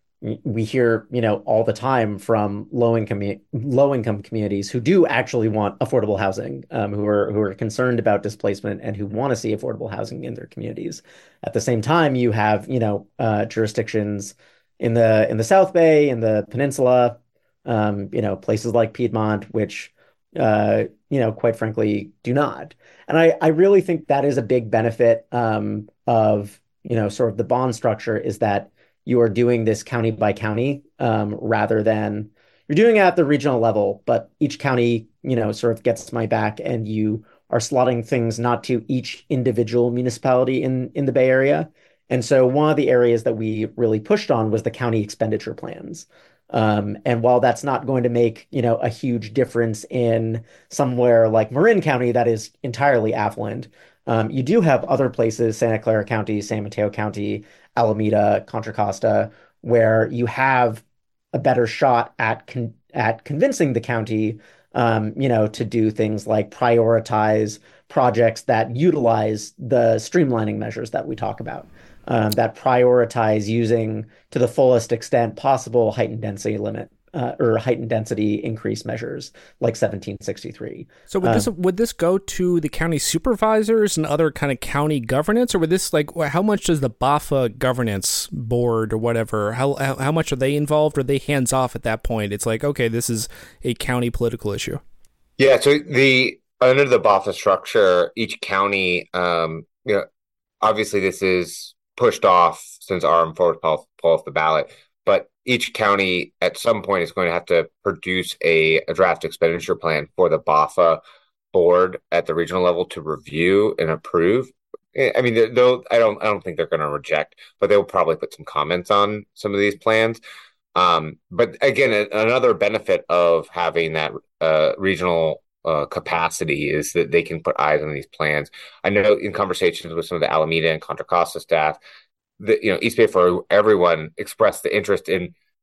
S2: we hear, you know, all the time from low income low income communities who do actually want affordable housing, um, who are who are concerned about displacement and who want to see affordable housing in their communities. At the same time, you have, you know, uh, jurisdictions in the in the South Bay, in the peninsula, um, you know, places like Piedmont, which uh, you know, quite frankly, do not. And I, I really think that is a big benefit um, of, you know, sort of the bond structure is that you are doing this county by county um, rather than you're doing it at the regional level, but each county, you know, sort of gets my back and you are slotting things not to each individual municipality in, in the Bay Area. And so one of the areas that we really pushed on was the county expenditure plans. Um, and while that's not going to make, you know, a huge difference in somewhere like Marin County that is entirely affluent, um, you do have other places, Santa Clara County, San Mateo County, Alameda, Contra Costa, where you have a better shot at con- at convincing the county, um, you know, to do things like prioritize projects that utilize the streamlining measures that we talk about. Um, that prioritize using to the fullest extent possible heightened density limit uh, or heightened density increase measures like seventeen sixty-three.
S1: So would
S2: um,
S1: this would this go to the county supervisors and other kind of county governance, or would this like how much does the B A F A governance board or whatever how how, how much are they involved? Or are they hands off at that point? It's like, okay, this is a county political issue.
S3: Yeah. So the under the B A F A structure, each county, um, you know, obviously this is pushed off since R M four pull off the ballot, but each county at some point is going to have to produce a, a draft expenditure plan for the B A F A board at the regional level to review and approve. I mean, they'll, I don't, I don't think they're going to reject, but they'll probably put some comments on some of these plans. Um, but again, another benefit of having that uh, regional Uh, capacity is that they can put eyes on these plans. I know in conversations with some of the Alameda and Contra Costa staff, that, you know, East Bay for Everyone expressed the interest in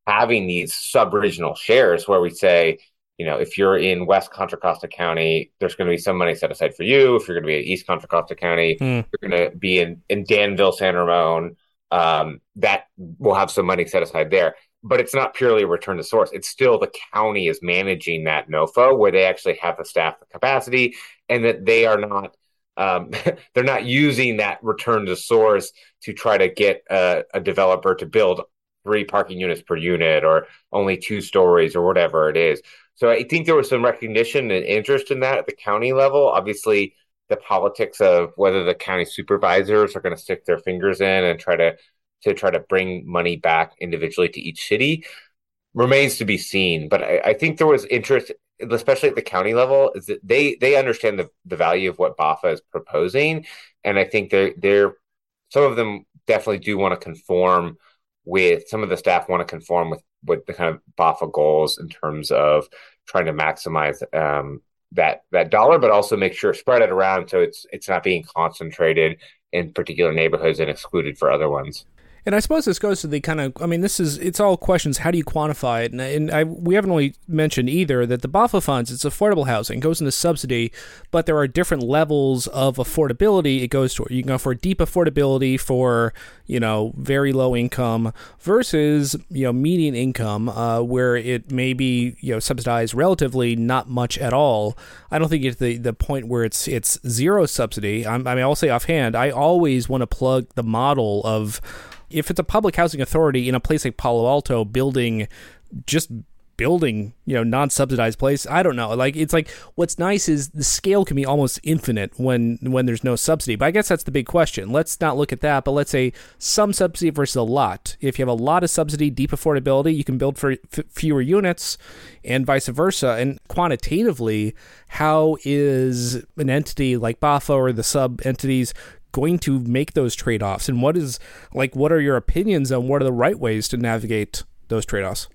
S3: having these sub-regional shares where we say, you know, if you're in West Contra Costa County, there's going to be some money set aside for you. If you're going to be in East Contra Costa County, mm. you're going to be in, in Danville, San Ramon, um, that will have some money set aside there. But it's not purely a return to source. It's still the county is managing that N O F O where they actually have the staff capacity and that they are not, um, they're not using that return to source to try to get a, a developer to build three parking units per unit or only two stories or whatever it is. So I think there was some recognition and interest in that at the county level. Obviously, the politics of whether the county supervisors are going to stick their fingers in and try to to try to bring money back individually to each city remains to be seen. But I, I think there was interest, especially at the county level, is that they they understand the, the value of what B A F A is proposing. And I think they're they're some of them definitely do want to conform with some of the staff want to conform with, with the kind of B A F A goals in terms of trying to maximize um, that that dollar, but also make sure spread it around so it's it's not being concentrated in particular neighborhoods and excluded for other ones.
S1: And I suppose this goes to the kind of, I mean, this is, it's all questions, how do you quantify it? And, and I, we haven't really mentioned either that the B A F A funds, it's affordable housing, goes into subsidy, but there are different levels of affordability it goes to. You can go for deep affordability for, you know, very low income versus, you know, median income, uh, where it may be, you know, subsidized relatively not much at all. I don't think it's the, the point where it's it's zero subsidy. I'm, I mean, I'll say offhand, I always want to plug the model of, if it's a public housing authority in a place like Palo Alto building, just building, you know, non-subsidized place, I don't know. Like, it's like, what's nice is the scale can be almost infinite when when there's no subsidy. But I guess that's the big question. Let's not look at that, but let's say some subsidy versus a lot. If you have a lot of subsidy, deep affordability, you can build for f- fewer units and vice versa. And quantitatively, how is an entity like B A F A or the sub-entities going to make those trade-offs, and what is like what are your opinions on what are the right ways to navigate those trade-offs?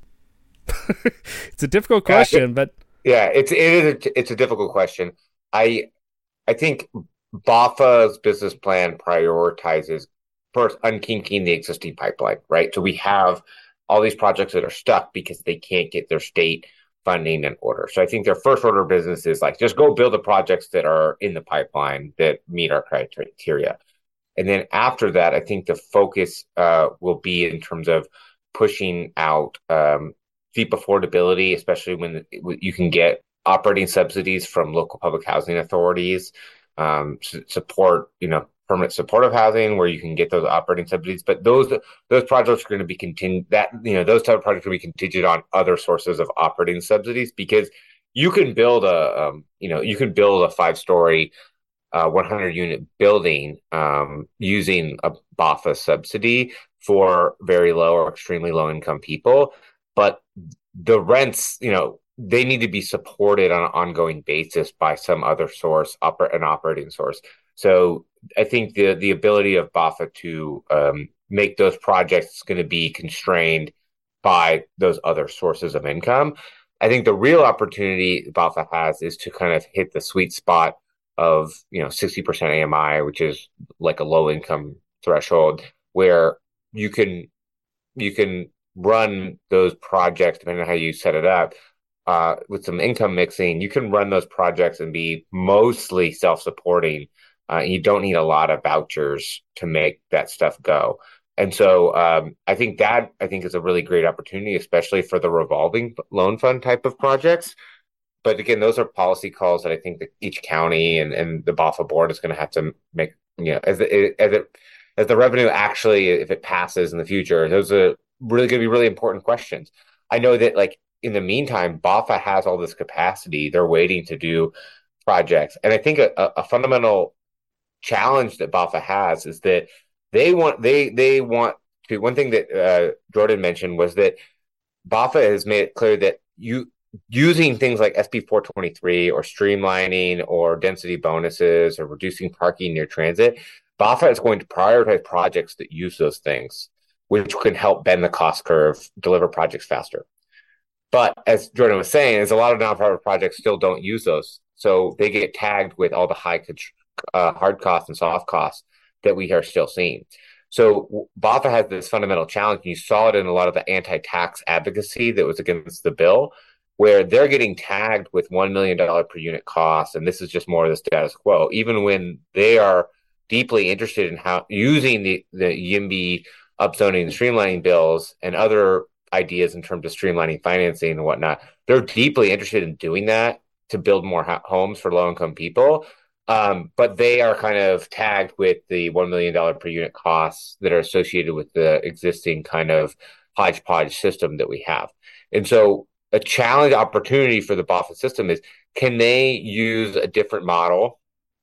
S1: It's a difficult question, yeah, it, but
S3: yeah, it's it is a, it's a difficult question. I I think B A F A's business plan prioritizes first unkinking the existing pipeline, right? So we have all these projects that are stuck because they can't get their state funding in order. So I think their first order of business is like, just go build the projects that are in the pipeline that meet our criteria. And then after that, I think the focus uh, will be in terms of pushing out um, deep affordability, especially when you can get operating subsidies from local public housing authorities, um, support, you know, permanent supportive housing where you can get those operating subsidies. But those those projects are going to be continued, that, you know, those type of projects will be contingent on other sources of operating subsidies, because you can build a, um, you know, you can build a five story, uh, one hundred unit building um, using a B A F A subsidy for very low or extremely low income people. But the rents, you know, they need to be supported on an ongoing basis by some other source, oper- an operating source. So I think the the ability of B A F A to um, make those projects going to be constrained by those other sources of income. I think the real opportunity B A F A has is to kind of hit the sweet spot of, you know, sixty percent A M I, which is like a low income threshold, where you can you can run those projects, depending on how you set it up, uh, with some income mixing. You can run those projects and be mostly self-supporting. Uh, you don't need a lot of vouchers to make that stuff go. And so um, I think that, I think is a really great opportunity, especially for the revolving loan fund type of projects. But again, those are policy calls that I think that each county and, and the B A F A board is going to have to make, you know, as it, as it, as the revenue actually, if it passes in the future, those are really going to be really important questions. I know that, like, in the meantime, B A F A has all this capacity. They're waiting to do projects. And I think a, a fundamental challenge that B A F A has is that they want they they want to, one thing that uh, Jordan mentioned was that B A F A has made it clear that you using things like S B four twenty-three or streamlining or density bonuses or reducing parking near transit, B A F A is going to prioritize projects that use those things, which can help bend the cost curve, deliver projects faster. But as Jordan was saying, there's a lot of nonprofit projects still don't use those. So they get tagged with all the high uh, hard costs and soft costs that we are still seeing. So BAFA has this fundamental challenge, and you saw it in a lot of the anti-tax advocacy that was against the bill, where they're getting tagged with one million dollars per unit cost, and this is just more of the status quo, even when they are deeply interested in how using the, the YIMBY upzoning and streamlining bills and other ideas in terms of streamlining financing and whatnot. They're deeply interested in doing that to build more ha- homes for low-income people. Um, but they are kind of tagged with the one million dollars per unit costs that are associated with the existing kind of hodgepodge system that we have. And so a challenge opportunity for the BAFA system is, can they use a different model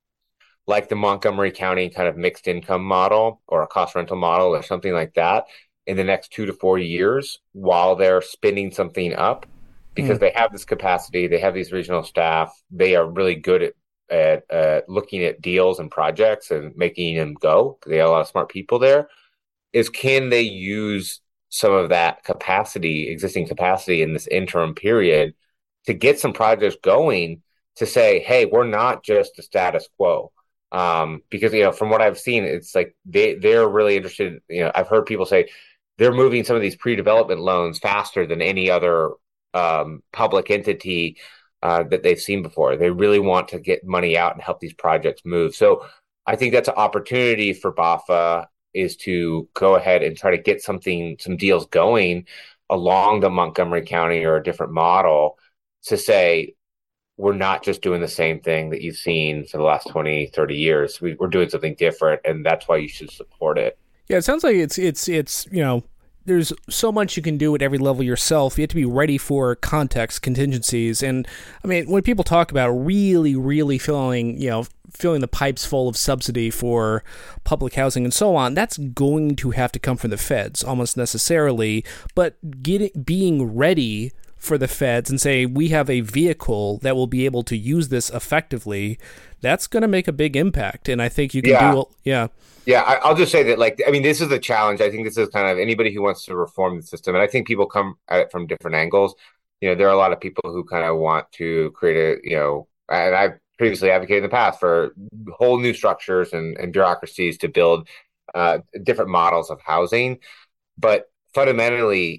S3: like the Montgomery County kind of mixed income model or a cost rental model or something like that in the next two to four years while they're spinning something up? Because mm. they have this capacity, they have these regional staff, they are really good at at uh, looking at deals and projects and making them go. They have a lot of smart people there. Is can they use some of that capacity, existing capacity in this interim period to get some projects going to say, hey, we're not just the status quo. Um, because, you know, from what I've seen, it's like they, they're really interested. You know, I've heard people say they're moving some of these pre-development loans faster than any other um, public entity uh, that they've seen before. They really want to get money out and help these projects move. So I think that's an opportunity for BAFA, is to go ahead and try to get something, some deals going along the Montgomery County or a different model to say, we're not just doing the same thing that you've seen for the last twenty, thirty years. We, we're doing something different, and that's why you should support it.
S1: Yeah, it sounds like it's, it's, it's, you know, there's so much you can do at every level yourself. You have to be ready for context, contingencies. And I mean, when people talk about really, really filling, you know, filling the pipes full of subsidy for public housing and so on, that's going to have to come from the feds almost necessarily. But getting, being ready for the feds and say, we have a vehicle that will be able to use this effectively, that's going to make a big impact. And I think you can
S3: yeah.
S1: do, yeah.
S3: Yeah, I, I'll just say that, like, I mean, this is a challenge. I think this is kind of anybody who wants to reform the system. And I think people come at it from different angles. You know, there are a lot of people who kind of want to create a, you know, and I've previously advocated in the past for whole new structures and, and bureaucracies to build uh, different models of housing. But fundamentally,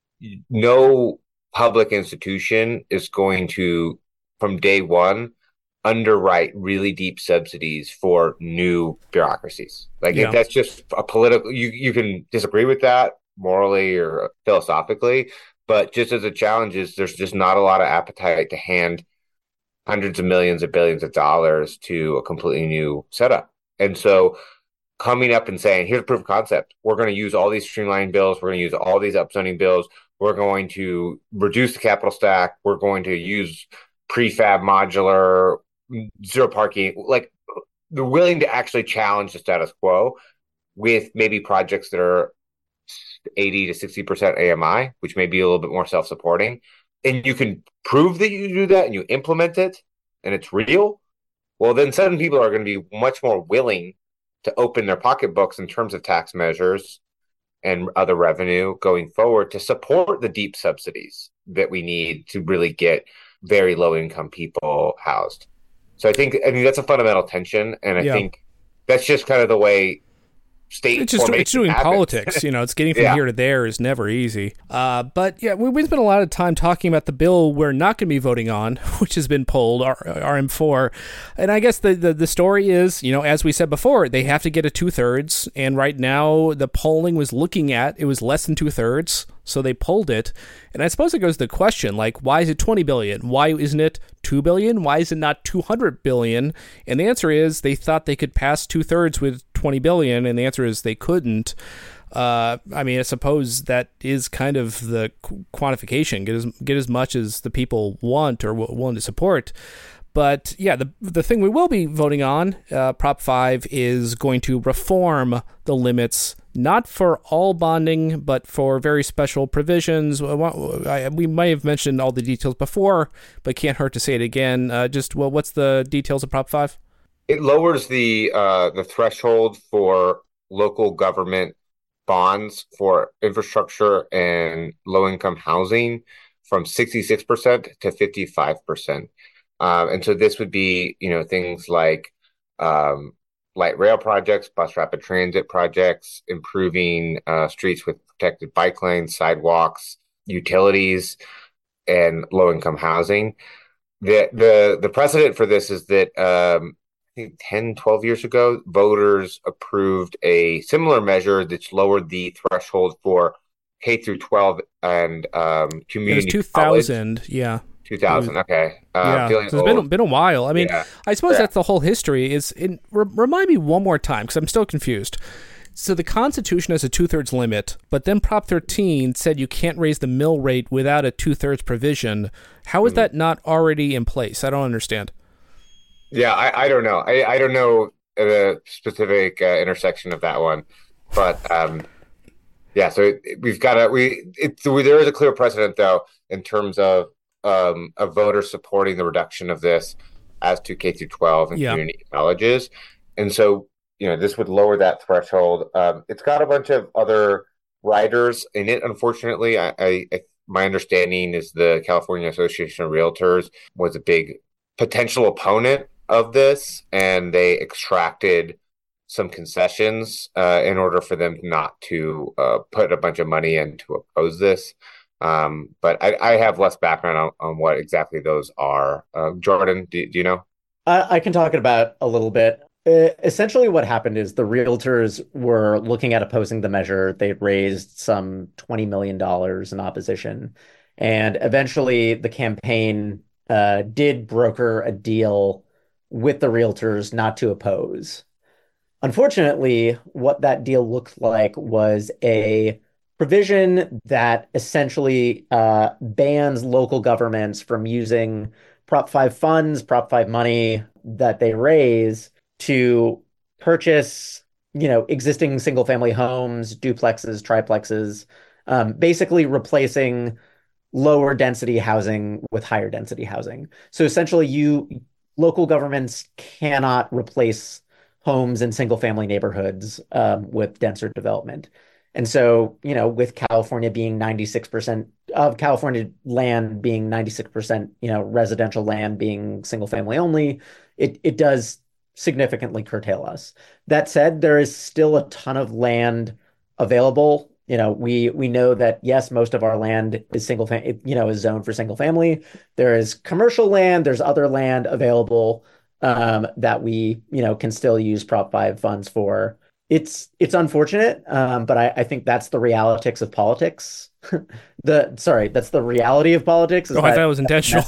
S3: no public institution is going to, from day one, underwrite really deep subsidies for new bureaucracies. Like yeah. if that's just a political, you, you can disagree with that morally or philosophically, but just as a challenge is there's just not a lot of appetite to hand hundreds of millions of billions of dollars to a completely new setup. And so coming up and saying, here's proof of concept. We're going to use all these streamlining bills. We're going to use all these upzoning bills. We're going to reduce the capital stack. We're going to use prefab modular, zero parking. Like, they're willing to actually challenge the status quo with maybe projects that are eighty to sixty percent A M I, which may be a little bit more self-supporting. And you can prove that you do that and you implement it and it's real. Well, then suddenly people are going to be much more willing to open their pocketbooks in terms of tax measures and other revenue going forward to support the deep subsidies that we need to really get very low income people housed. So I think, I mean, that's a fundamental tension. And I yeah. think that's just kind of the way state
S1: it's just it's doing
S3: happens.
S1: Politics, you know, it's getting from
S3: yeah.
S1: here to there is never easy. Uh, but yeah, we, we spent a lot of time talking about the bill we're not going to be voting on, which has been pulled, R M four. And I guess the, the, the story is, you know, as we said before, they have to get a two thirds. And right now the polling was looking at, it was less than two thirds. So they pulled it. And I suppose it goes to the question, like, why is it twenty billion dollars? Why isn't it two billion dollars? Why is it not two hundred billion dollars? And the answer is they thought they could pass two thirds with twenty billion dollars. And the answer is they couldn't. Uh, I mean, I suppose that is kind of the quantification. Get as, get as much as the people want or willing to support. But yeah, the the thing we will be voting on, uh, Prop five, is going to reform the limits, not for all bonding, but for very special provisions. We may have mentioned all the details before, but can't hurt to say it again. Uh, just, well, what's the details of Prop five?
S3: It lowers the uh, the threshold for local government bonds for infrastructure and low-income housing from sixty-six percent to fifty-five percent. Um, and so this would be, you know, things like, um, light rail projects, bus rapid transit projects, improving uh, streets with protected bike lanes, sidewalks, utilities, and low-income housing. The the the precedent for this is that um, I think ten, twelve years ago, voters approved a similar measure that's lowered the threshold for K through twelve and um, community
S1: It was two thousand, college. Yeah.
S3: two thousand, was, okay. Uh,
S1: yeah,
S3: feeling
S1: so it's been, been a while. I mean,
S3: yeah.
S1: I suppose
S3: yeah.
S1: that's the whole history. Is in, re- Remind me one more time, because I'm still confused. So the Constitution has a two-thirds limit, but then Prop thirteen said you can't raise the mill rate without a two-thirds provision. How is mm-hmm. that not already in place? I don't understand.
S3: Yeah, I, I don't know. I, I don't know the specific uh, intersection of that one. But, um, yeah, so it, we've got to... we. It, there is a clear precedent, though, in terms of um, a voter supporting the reduction of this as to K through twelve and yeah. community colleges. And so... you know, this would lower that threshold. Um, it's got a bunch of other riders in it. Unfortunately, I, I, I my understanding is the California Association of Realtors was a big potential opponent of this, and they extracted some concessions uh, in order for them not to uh, put a bunch of money in to oppose this. Um, but I, I have less background on, on what exactly those are. Uh, Jordan, do, do you know?
S2: I, I can talk about a little bit. Uh, essentially, what happened is the realtors were looking at opposing the measure. They raised some twenty million dollars in opposition. And eventually, the campaign uh, did broker a deal with the realtors not to oppose. Unfortunately, what that deal looked like was a provision that essentially uh, bans local governments from using Prop five funds, Prop five money that they raise to purchase, you know, existing single-family homes, duplexes, triplexes, um, basically replacing lower density housing with higher density housing. So essentially, you local governments cannot replace homes in single-family neighborhoods um, with denser development. And so, you know, with California being ninety-six percent of California land being ninety-six percent, you know, residential land being single-family only, it it does significantly curtail us. That said, there is still a ton of land available. You know, we we know that, yes, most of our land is single family, you know, is zoned for single family. There is commercial land, there's other land available um, that we, you know, can still use Prop five funds for. It's it's unfortunate, um, but I, I think that's the realities of politics. the sorry, that's the reality of politics.
S1: Oh, I thought it was intentional.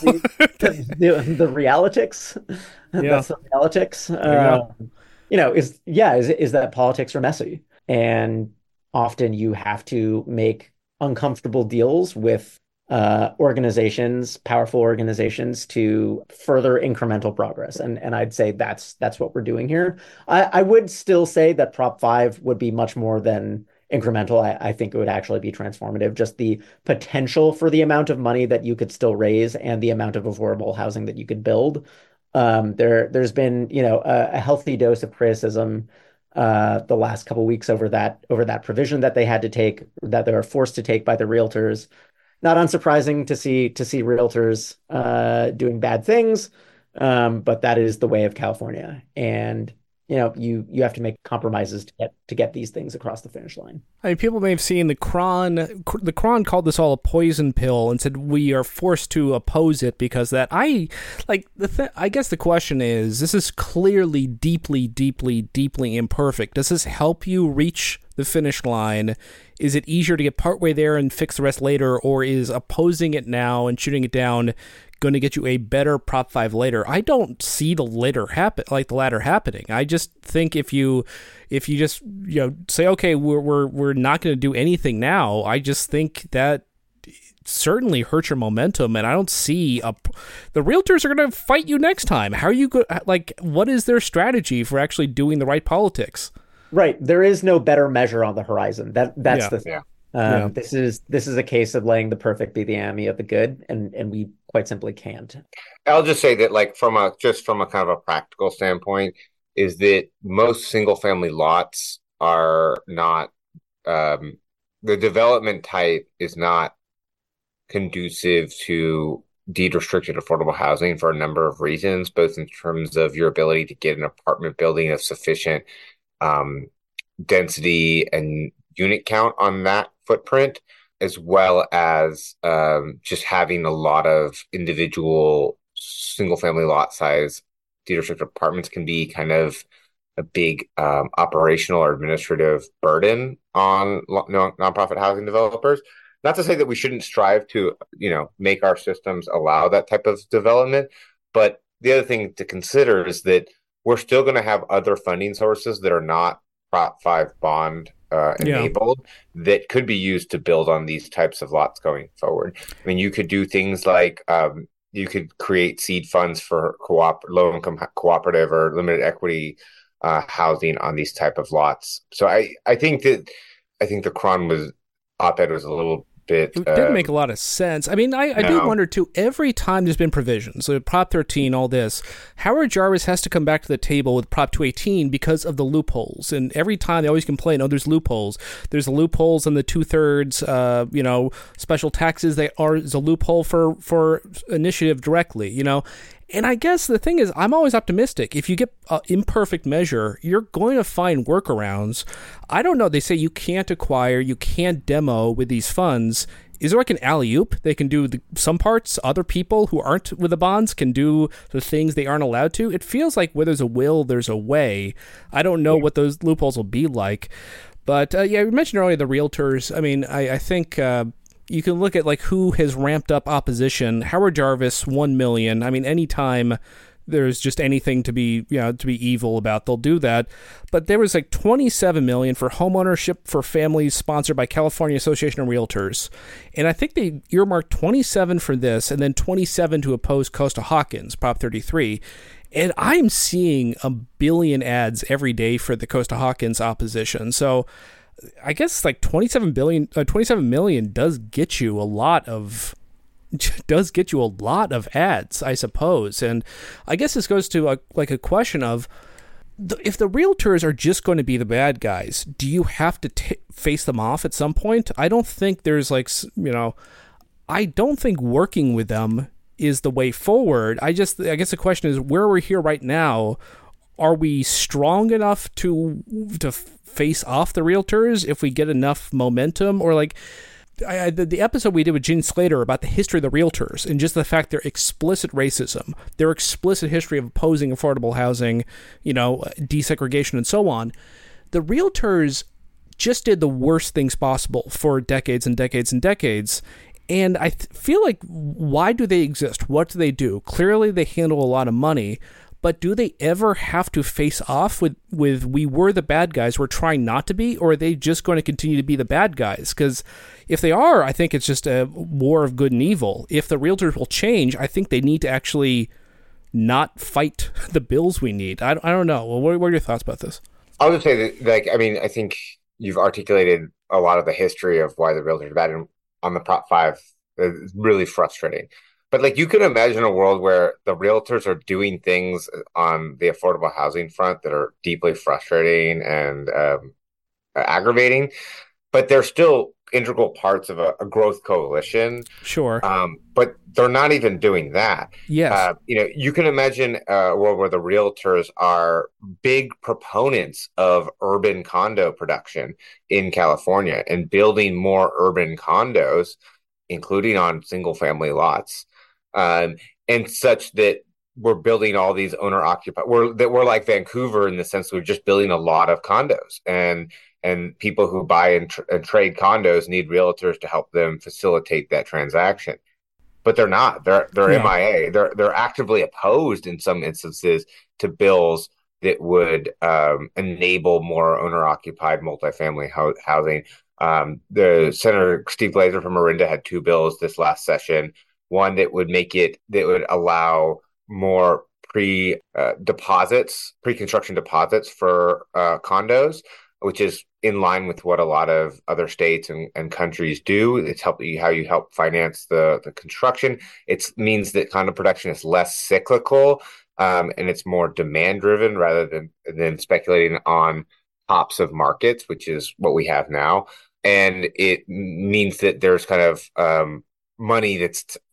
S2: the, the realities. Yeah. That's the realities. Uh, you know, is yeah, is is that politics are messy, and often you have to make uncomfortable deals with uh, organizations, powerful organizations, to further incremental progress. And and I'd say that's that's what we're doing here. I, I would still say that Prop five would be much more than incremental. I, I think it would actually be transformative. Just the potential for the amount of money that you could still raise and the amount of affordable housing that you could build. Um, there, there's been, you know, a, a healthy dose of criticism uh, the last couple of weeks over that over that provision that they had to take, that they were forced to take by the realtors. Not unsurprising to see to see realtors uh, doing bad things, um, but that is the way of California, and you know you you have to make compromises to get to get these things across the finish line.
S1: I mean, people may have seen the Cron. The Cron called this all a poison pill and said we are forced to oppose it because that I like the. Th- I guess the question is: this is clearly deeply, deeply, deeply imperfect. Does this help you reach the finish line? Is it easier to get partway there and fix the rest later, or is opposing it now and shooting it down going to get you a better Prop five later? I don't see the later happen, like the latter happening. I just think if you, if you just you know say okay, we're we're we're not going to do anything now, I just think that certainly hurts your momentum, and I don't see a. The realtors are going to fight you next time. How are you go? Like, what is their strategy for actually doing the right politics?
S2: Right. There is no better measure on the horizon. That that's
S1: yeah.
S2: the thing.
S3: Yeah.
S2: Um,
S1: yeah.
S2: This is this is a case of letting the perfect be the enemy of the good, and and we quite simply can't.
S3: I'll just say that, like, from a just from a kind of a practical standpoint, is that most single family lots are not um, the development type is not conducive to deed restricted affordable housing for a number of reasons, both in terms of your ability to get an apartment building of sufficient um, density and unit count on that footprint, as well as um, just having a lot of individual single family lot size deed restricted apartments can be kind of a big um, operational or administrative burden on non- nonprofit housing developers. Not to say that we shouldn't strive to, you know, make our systems allow that type of development, but the other thing to consider is that we're still going to have other funding sources that are not Prop five bond uh, enabled yeah. that could be used to build on these types of lots going forward. I mean, you could do things like um, you could create seed funds for co-op, low-income cooperative or limited equity uh, housing on these type of lots. So I, I think that I think the Cron was op-ed was a little bit.
S1: It didn't um, make a lot of sense. I mean, I, I no. do wonder too. Every time there's been provisions, so Prop thirteen, all this, Howard Jarvis has to come back to the table with Prop two eighteen because of the loopholes. And every time they always complain, oh, there's loopholes. There's loopholes in the two thirds, uh, you know, special taxes. They are is a loophole for for initiative directly, you know. And I guess the thing is, I'm always optimistic. If you get an imperfect measure, you're going to find workarounds. I don't know. They say you can't acquire, you can't demo with these funds. Is there like an alley-oop? They can do the, some parts. Other people who aren't with the bonds can do the things they aren't allowed to. It feels like where there's a will, there's a way. I don't know what those loopholes will be like. But uh, yeah, you mentioned earlier the realtors. I mean, I, I think... Uh, You can look at like who has ramped up opposition. Howard Jarvis, one million. I mean, anytime there's just anything to be, you know, to be evil about, they'll do that. But there was like twenty-seven million for homeownership for families sponsored by California Association of Realtors. And I think they earmarked twenty-seven for this and then twenty-seven to oppose Costa-Hawkins, Prop thirty-three. And I'm seeing a billion ads every day for the Costa-Hawkins opposition. So I guess like twenty-seven billion, uh, twenty-seven million does get you a lot of, does get you a lot of ads, I suppose. And I guess this goes to a, like a question of, if the realtors are just going to be the bad guys, do you have to t- face them off at some point? I don't think there's like, you know, I don't think working with them is the way forward. I just, I guess the question is, where we're here right now, are we strong enough to to face off the realtors if we get enough momentum? Or like I, I, the, the episode we did with Gene Slater about the history of the realtors and just the fact their explicit racism, their explicit history of opposing affordable housing, you know, desegregation and so on. The realtors just did the worst things possible for decades and decades and decades. And I th- feel like, why do they exist? What do they do? Clearly they handle a lot of money. But do they ever have to face off with, with we were the bad guys, we're trying not to be, or are they just going to continue to be the bad guys? Because if they are, I think it's just a war of good and evil. If the realtors will change, I think they need to actually not fight the bills we need. I, I don't know. Well, what, what are your thoughts about this?
S3: I'll just say that, like, I mean, I think you've articulated a lot of the history of why the realtors are bad on the Prop five. It's really frustrating. But like you can imagine a world where the realtors are doing things on the affordable housing front that are deeply frustrating and um, aggravating, but they're still integral parts of a, a growth coalition.
S1: Sure.
S3: Um, but they're not even doing that.
S1: Yes.
S3: Uh, you know, you can imagine a world where the realtors are big proponents of urban condo production in California and building more urban condos, including on single family lots. Um, and such that we're building all these owner occupied, we're that we're like Vancouver in the sense that we're just building a lot of condos, and and people who buy and, tr- and trade condos need realtors to help them facilitate that transaction. But they're not. They're they're yeah. M I A. They're they're actively opposed in some instances to bills that would um, enable more owner occupied multifamily ho- housing. Um, the Senator Steve Glazer from Orinda had two bills this last session. One that would make it, that would allow more pre uh, deposits, pre-construction deposits for uh, condos, which is in line with what a lot of other states and, and countries do. It's help you how you help finance the, the construction. It means that condo production is less cyclical um, and it's more demand driven rather than, than speculating on tops of markets, which is what we have now. And it means that there's kind of um, money that's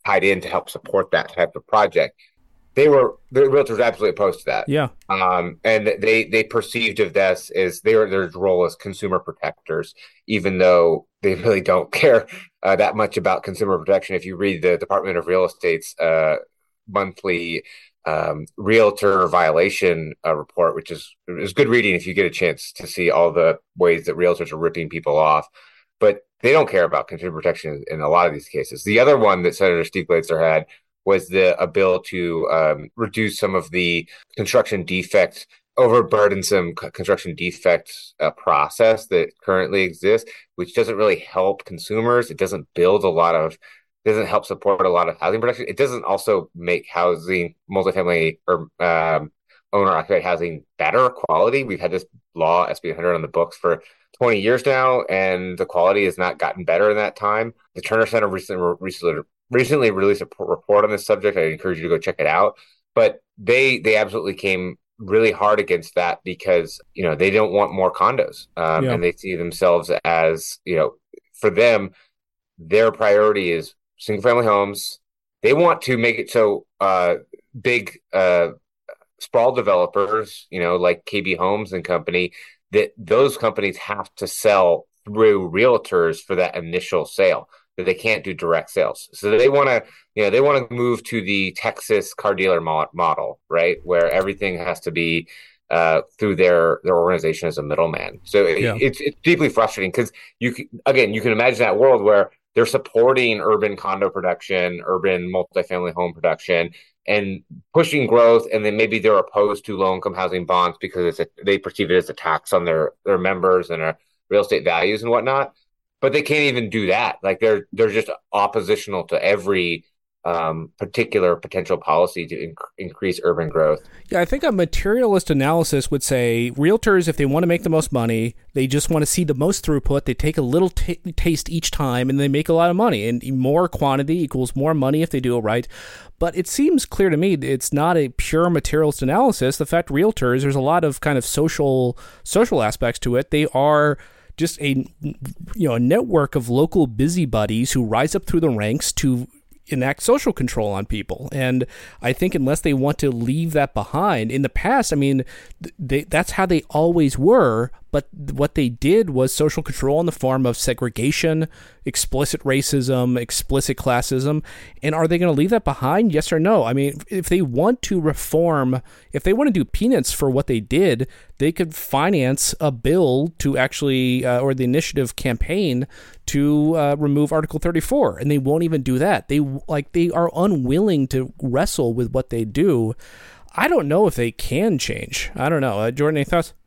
S3: tied in to help support that type of project. They were the realtors absolutely opposed to that.
S1: Yeah.
S3: Um, and they they perceived of this as their their role as consumer protectors, even though they really don't care uh, that much about consumer protection. If you read the Department of Real Estate's uh, monthly um, realtor violation uh, report, which is is good reading if you get a chance to see all the ways that realtors are ripping people off, but they don't care about consumer protection in a lot of these cases. The other one that Senator Steve Glazer had was the a bill to um, reduce some of the construction defect, overburdensome construction defect uh, process that currently exists, which doesn't really help consumers. It doesn't build a lot of, doesn't help support a lot of housing production. It doesn't also make housing, multifamily or um, owner-occupied housing better quality. We've had this law, S B one hundred, on the books for twenty years now, and the quality has not gotten better in that time. The Turner Center recently, recently recently released a report on this subject. I encourage you to go check it out. But they they absolutely came really hard against that because, you know, they don't want more condos. Um,
S1: Yeah.
S3: And they see themselves as, you know, for them, their priority is single family homes. They want to make it so uh, big uh, sprawl developers, you know, like K B Homes and company, that those companies have to sell through realtors for that initial sale, that they can't do direct sales. So they want to, you know, they want to move to the Texas car dealer mo- model, right? Where everything has to be uh, through their, their organization as a middleman. So it,
S1: Yeah.
S3: it's, it's deeply frustrating because you can, again, you can imagine that world where they're supporting urban condo production, urban multifamily home production, and pushing growth. And then maybe they're opposed to low income housing bonds because it's a, they perceive it as a tax on their, their members and their real estate values and whatnot. But they can't even do that. Like they're they're just oppositional to every um, particular potential policy to inc- increase urban growth.
S1: Yeah, I think a materialist analysis would say realtors, if they want to make the most money, they just want to see the most throughput. They take a little t- taste each time, and they make a lot of money. And more quantity equals more money if they do it right. But it seems clear to me it's not a pure materialist analysis. The fact realtors, there's a lot of kind of social social aspects to it. They are just a you know a network of local busybodies who rise up through the ranks to enact social control on people. And I think unless they want to leave that behind, in the past, I mean, they, that's how they always were. But what they did was social control in the form of segregation, explicit racism, explicit classism. And are they going to leave that behind? Yes or no? I mean, if they want to reform, if they want to do peanuts for what they did, they could finance a bill to actually, uh, or the initiative campaign to uh, remove Article thirty-four. And they won't even do that. They like they are unwilling to wrestle with what they do. I don't know if they can change. I don't know. Uh, Jordan, any thoughts?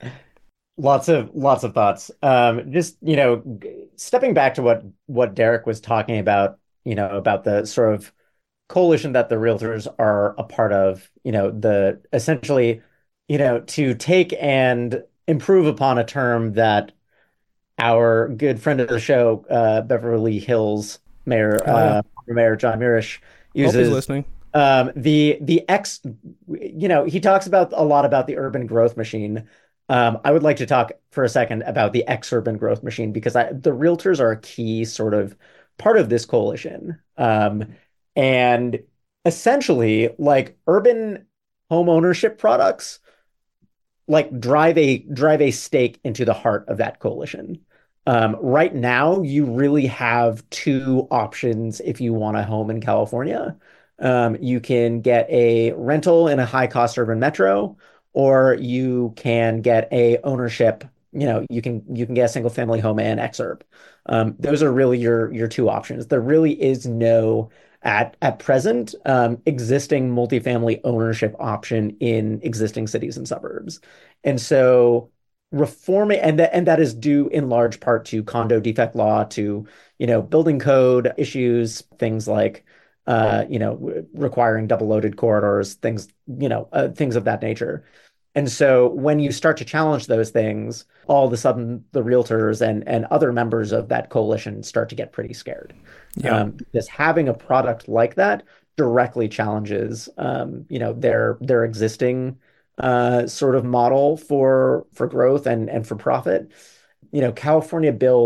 S2: Lots of lots of thoughts. Um, just, you know, g- stepping back to what what Derek was talking about, you know, about the sort of coalition that the realtors are a part of, you know, the essentially, you know, to take and improve upon a term that our good friend of the show, uh, Beverly Hills Mayor,
S1: Oh, yeah.
S2: uh, Mayor John Mirisch
S1: Hope he's
S2: uses.
S1: listening.
S2: Um, the the X, you know, he talks about a lot about the urban growth machine. Um, I would like to talk for a second about the ex-urban growth machine because I, the realtors are a key sort of part of this coalition. Um, and essentially, like urban home ownership products, like drive a drive a stake into the heart of that coalition. Um, right now, you really have two options if you want a home in California. Um, you can get a rental in a high-cost urban metro, or you can get a ownership. You know, you can you can get a single-family home in exurb. Um, those are really your your two options. There really is no at at present um, existing multifamily ownership option in existing cities and suburbs, and so reforming and that and that is due in large part to condo defect law, to you know building code issues, things like uh, you know w- requiring double loaded corridors, things you know uh, things of that nature. And so when you start to challenge those things, all of a sudden the realtors and and other members of that coalition start to get pretty scared.
S1: Yeah.
S2: Um, because having a product like that directly challenges um, you know their their existing uh, sort of model for for growth and and for profit. You know, California builds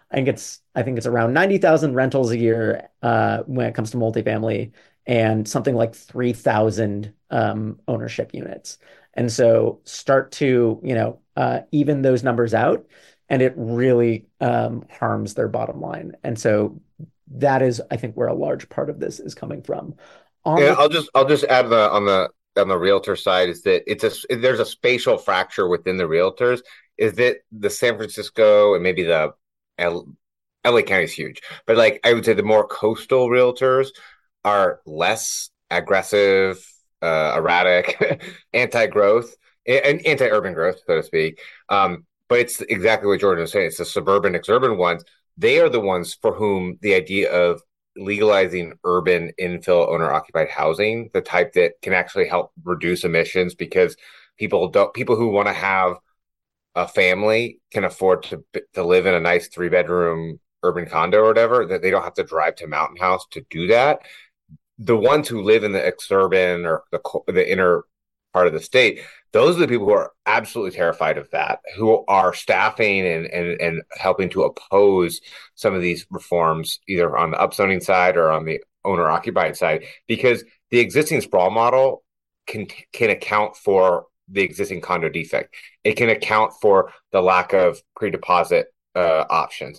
S2: I think it's I think it's around ninety thousand rentals a year uh, when it comes to multifamily, and something like three thousand um, ownership units. And so start to, you know, uh, even those numbers out, and it really um, harms their bottom line. And so that is, I think, where a large part of this is coming from. On
S3: Yeah,
S2: the
S3: I'll just I'll just add the on the on the realtor side is that it's a there's a spatial fracture within the realtors. Is that the San Francisco and maybe the L, L A County is huge, but like I would say the more coastal realtors are less aggressive, uh, erratic, anti-growth and anti-urban growth, so to speak. Um, but it's exactly what Jordan was saying. It's the suburban, exurban ones. They are the ones for whom the idea of legalizing urban infill owner occupied housing, the type that can actually help reduce emissions because people don't people who want to have a family can afford to to live in a nice three bedroom urban condo or whatever, that they don't have to drive to Mountain House to do that. The ones who live in the exurban or the the inner part of the state, those are the people who are absolutely terrified of that, who are staffing and and, and helping to oppose some of these reforms, either on the upzoning side or on the owner occupied side, because the existing sprawl model can can account for the existing condo defect. It can account for the lack of pre-deposit uh, options.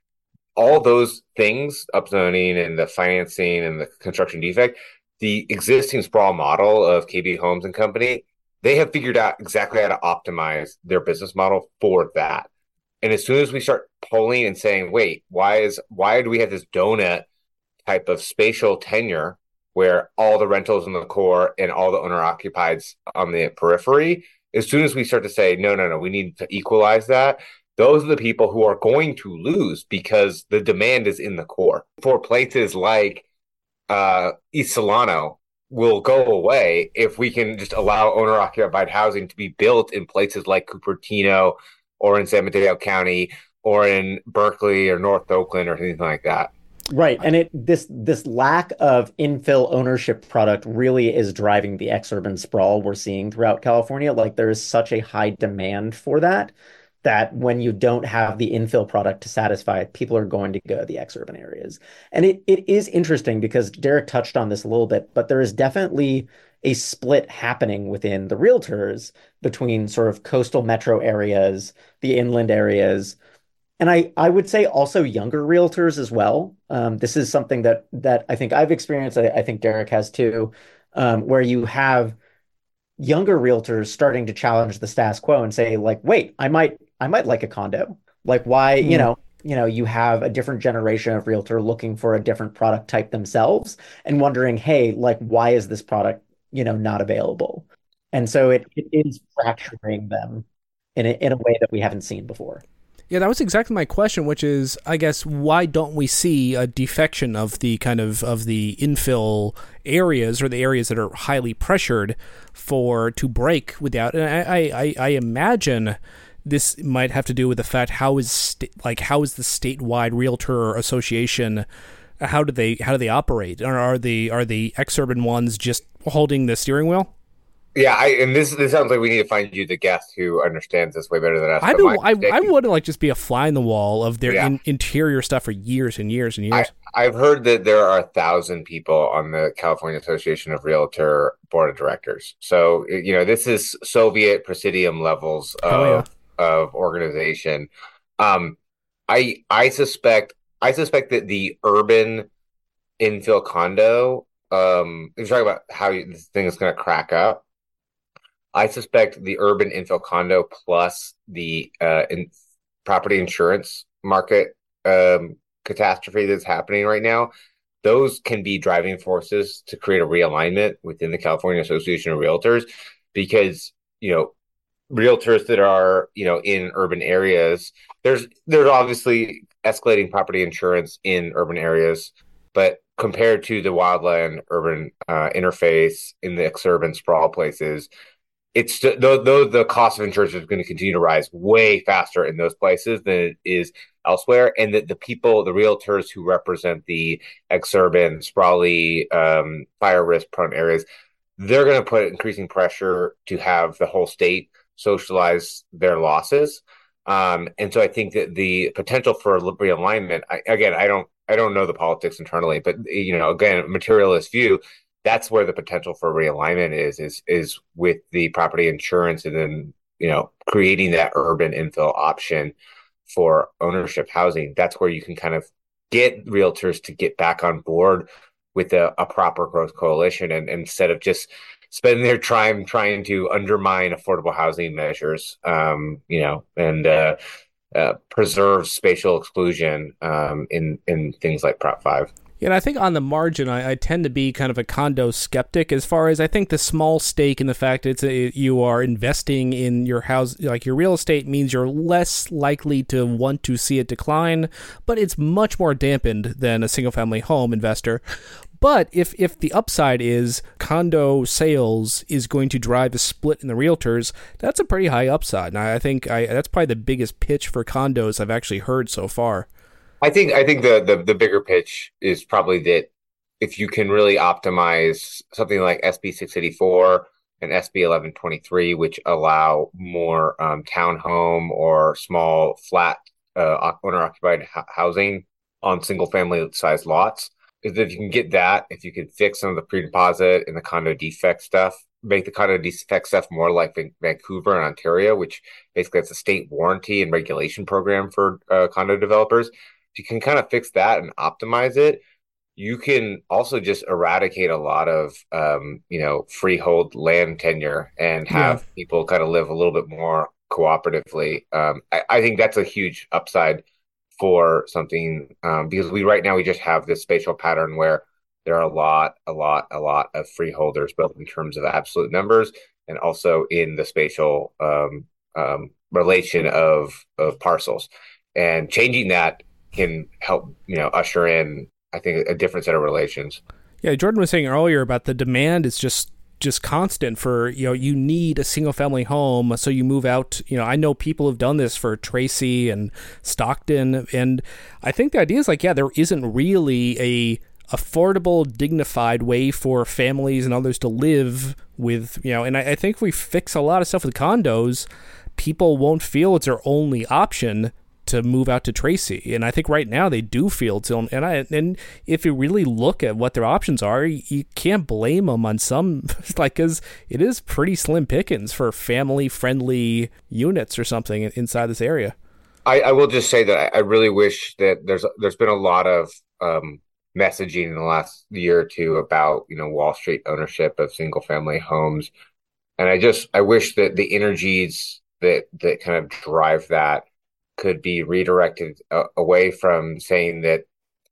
S3: All those things, upzoning and the financing and the construction defect, the existing sprawl model of K B Homes and Company, they have figured out exactly how to optimize their business model for that. And as soon as we start pulling and saying, wait, why is why do we have this donut type of spatial tenure where all the rentals in the core and all the owner occupieds on the periphery, as soon as we start to say, no, no, no, we need to equalize that, those are the people who are going to lose because the demand is in the core. For places like uh, East Solano will go away if we can just allow owner-occupied housing to be built in places like Cupertino or in San Mateo County or in Berkeley or North Oakland or anything like that.
S2: Right. And it this this lack of infill ownership product really is driving the exurban sprawl we're seeing throughout California. Like there is such a high demand for that that when you don't have the infill product to satisfy it, people are going to go to the exurban areas. And it it is interesting because Derek touched on this a little bit, but there is definitely a split happening within the realtors between sort of coastal metro areas, the inland areas, and I, I would say also younger realtors as well. Um, this is something that that I think I've experienced. I, I think Derek has too, um, where you have younger realtors starting to challenge the status quo and say, like, wait, I might I might like a condo. Like, why, you know, you know, you have a different generation of realtor looking for a different product type themselves and wondering, hey, like, why is this product, you know, not available? And so it, it is fracturing them in a, in a way that we haven't seen before.
S1: Yeah, that was exactly my question, which is, I guess, why don't we see a defection of the kind of of the infill areas or the areas that are highly pressured for to break without? And I I, I imagine this might have to do with the fact how is sta- like how is the statewide realtor association? How do they how do they operate? Are, are the are the exurban ones just holding the steering wheel?
S3: Yeah, I, and this this sounds like we need to find you the guest who understands this way better than us.
S1: I do. I I want to like just be a fly in the wall of their
S3: yeah.
S1: in, interior stuff for years and years and years.
S3: I, I've heard that there are a thousand people on the California Association of Realtor board of directors. So you know this is Soviet Presidium levels of
S1: yeah.
S3: of organization. Um, I I suspect I suspect that the urban infill condo. Um, you're talking about how you, this thing is going to crack up. I suspect the urban infill condo plus the uh, in property insurance market um, catastrophe that's happening right now, those can be driving forces to create a realignment within the California Association of Realtors, because you know realtors that are you know in urban areas, there's there's obviously escalating property insurance in urban areas, but compared to the wildland urban uh, interface in the exurban sprawl places, it's the, the the cost of insurance is going to continue to rise way faster in those places than it is elsewhere, and that the people, the realtors who represent the exurban, sprawly, um, fire risk prone areas, they're going to put increasing pressure to have the whole state socialize their losses. Um, and so I think that the potential for realignment, I, again, I don't, I don't know the politics internally, but you know, again, materialist view, that's where the potential for realignment is, is, is with the property insurance, and then, you know, creating that urban infill option for ownership housing. That's where you can kind of get realtors to get back on board with a, a proper growth coalition, and, and instead of just spending their time trying to undermine affordable housing measures, um, you know, and uh, uh, preserve spatial exclusion um, in in things like Prop Five.
S1: Yeah, and I think on the margin, I, I tend to be kind of a condo skeptic as far as I think the small stake in the fact it's a, you are investing in your house, like your real estate, means you're less likely to want to see it decline, but it's much more dampened than a single-family home investor. But if, if the upside is condo sales is going to drive a split in the realtors, that's a pretty high upside. And I think I, that's probably the biggest pitch for condos I've actually heard so far.
S3: I think I think the, the the bigger pitch is probably that if you can really optimize something like S B six eighty-four and S B eleven twenty-three, which allow more um, townhome or small flat uh, owner occupied housing on single family size lots, is that if you can get that, if you can fix some of the pre-deposit and the condo defect stuff, make the condo defect stuff more like Vancouver and Ontario, which basically it's a state warranty and regulation program for uh, condo developers. If you can kind of fix that and optimize it, you can also just eradicate a lot of, um, you know, freehold land tenure and have yeah. people kind of live a little bit more cooperatively. Um, I, I think that's a huge upside for something um, because we right now we just have this spatial pattern where there are a lot, a lot, a lot of freeholders, both in terms of absolute numbers and also in the spatial um, um, relation of of parcels. And changing that can help, you know, usher in, I think, a different set of relations.
S1: Yeah, Jordan was saying earlier about the demand is just just constant for, you know, you need a single family home, so you move out. You know, I know people have done this for Tracy and Stockton, and I think the idea is like, yeah, there isn't really a affordable, dignified way for families and others to live with, you know, and I, I think if we fix a lot of stuff with condos, people won't feel it's their only option to move out to Tracy. And I think right now they do feel till, and I, and if you really look at what their options are, you, you can't blame them on some, like, cause it is pretty slim pickings for family friendly units or something inside this area.
S3: I, I will just say that I, I really wish that there's, there's been a lot of, um, messaging in the last year or two about, you know, Wall Street ownership of single family homes. And I just, I wish that the energies that, that kind of drive that could be redirected uh, away from saying that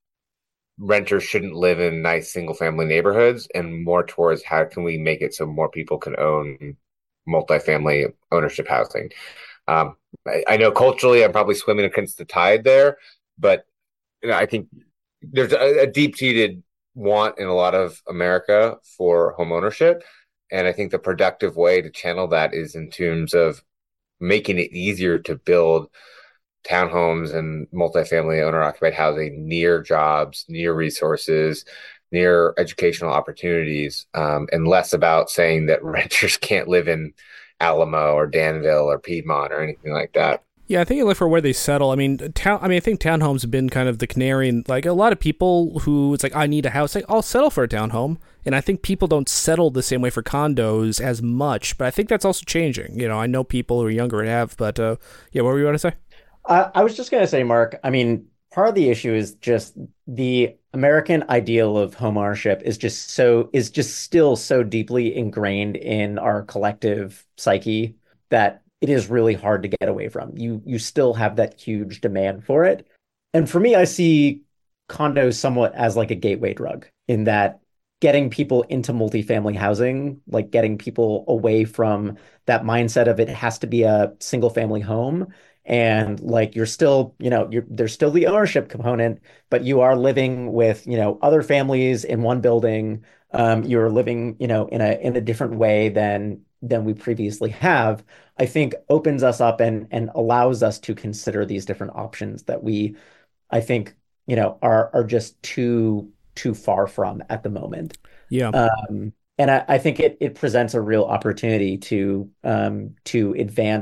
S3: renters shouldn't live in nice single family neighborhoods and more towards how can we make it so more people can own multifamily ownership housing. Um, I, I know culturally I'm probably swimming against the tide there, but you know, I think there's a, a deep-seated want in a lot of America for home ownership. And I think the productive way to channel that is in terms of making it easier to build townhomes and multifamily owner-occupied housing near jobs, near resources, near educational opportunities, um, and less about saying that renters can't live in Alamo or Danville or Piedmont or anything like that.
S1: Yeah, I think you look for where they settle. I mean, town. I mean, I think townhomes have been kind of the canary. And like a lot of people who it's like, I need a house, like I'll settle for a townhome. And I think people don't settle the same way for condos as much. But I think that's also changing. You know, I know people who are younger and have. But uh, yeah, what were you going to say?
S2: Uh, I was just going to say, Mark, I mean, part of the issue is just the American ideal of home ownership is just so is just still so deeply ingrained in our collective psyche that it is really hard to get away from. You you still have that huge demand for it. And for me, I see condos somewhat as like a gateway drug in that getting people into multifamily housing, like getting people away from that mindset of it has to be a single family home. And like you're still, you know, you're, there's still the ownership component, but you are living with, you know, other families in one building. Um, you're living, you know, in a in a different way than than we previously have. I think opens us up and and allows us to consider these different options that we, I think, you know, are are just too too far from at the moment.
S1: Yeah.
S2: Um, and I, I think it it presents a real opportunity to um, to advance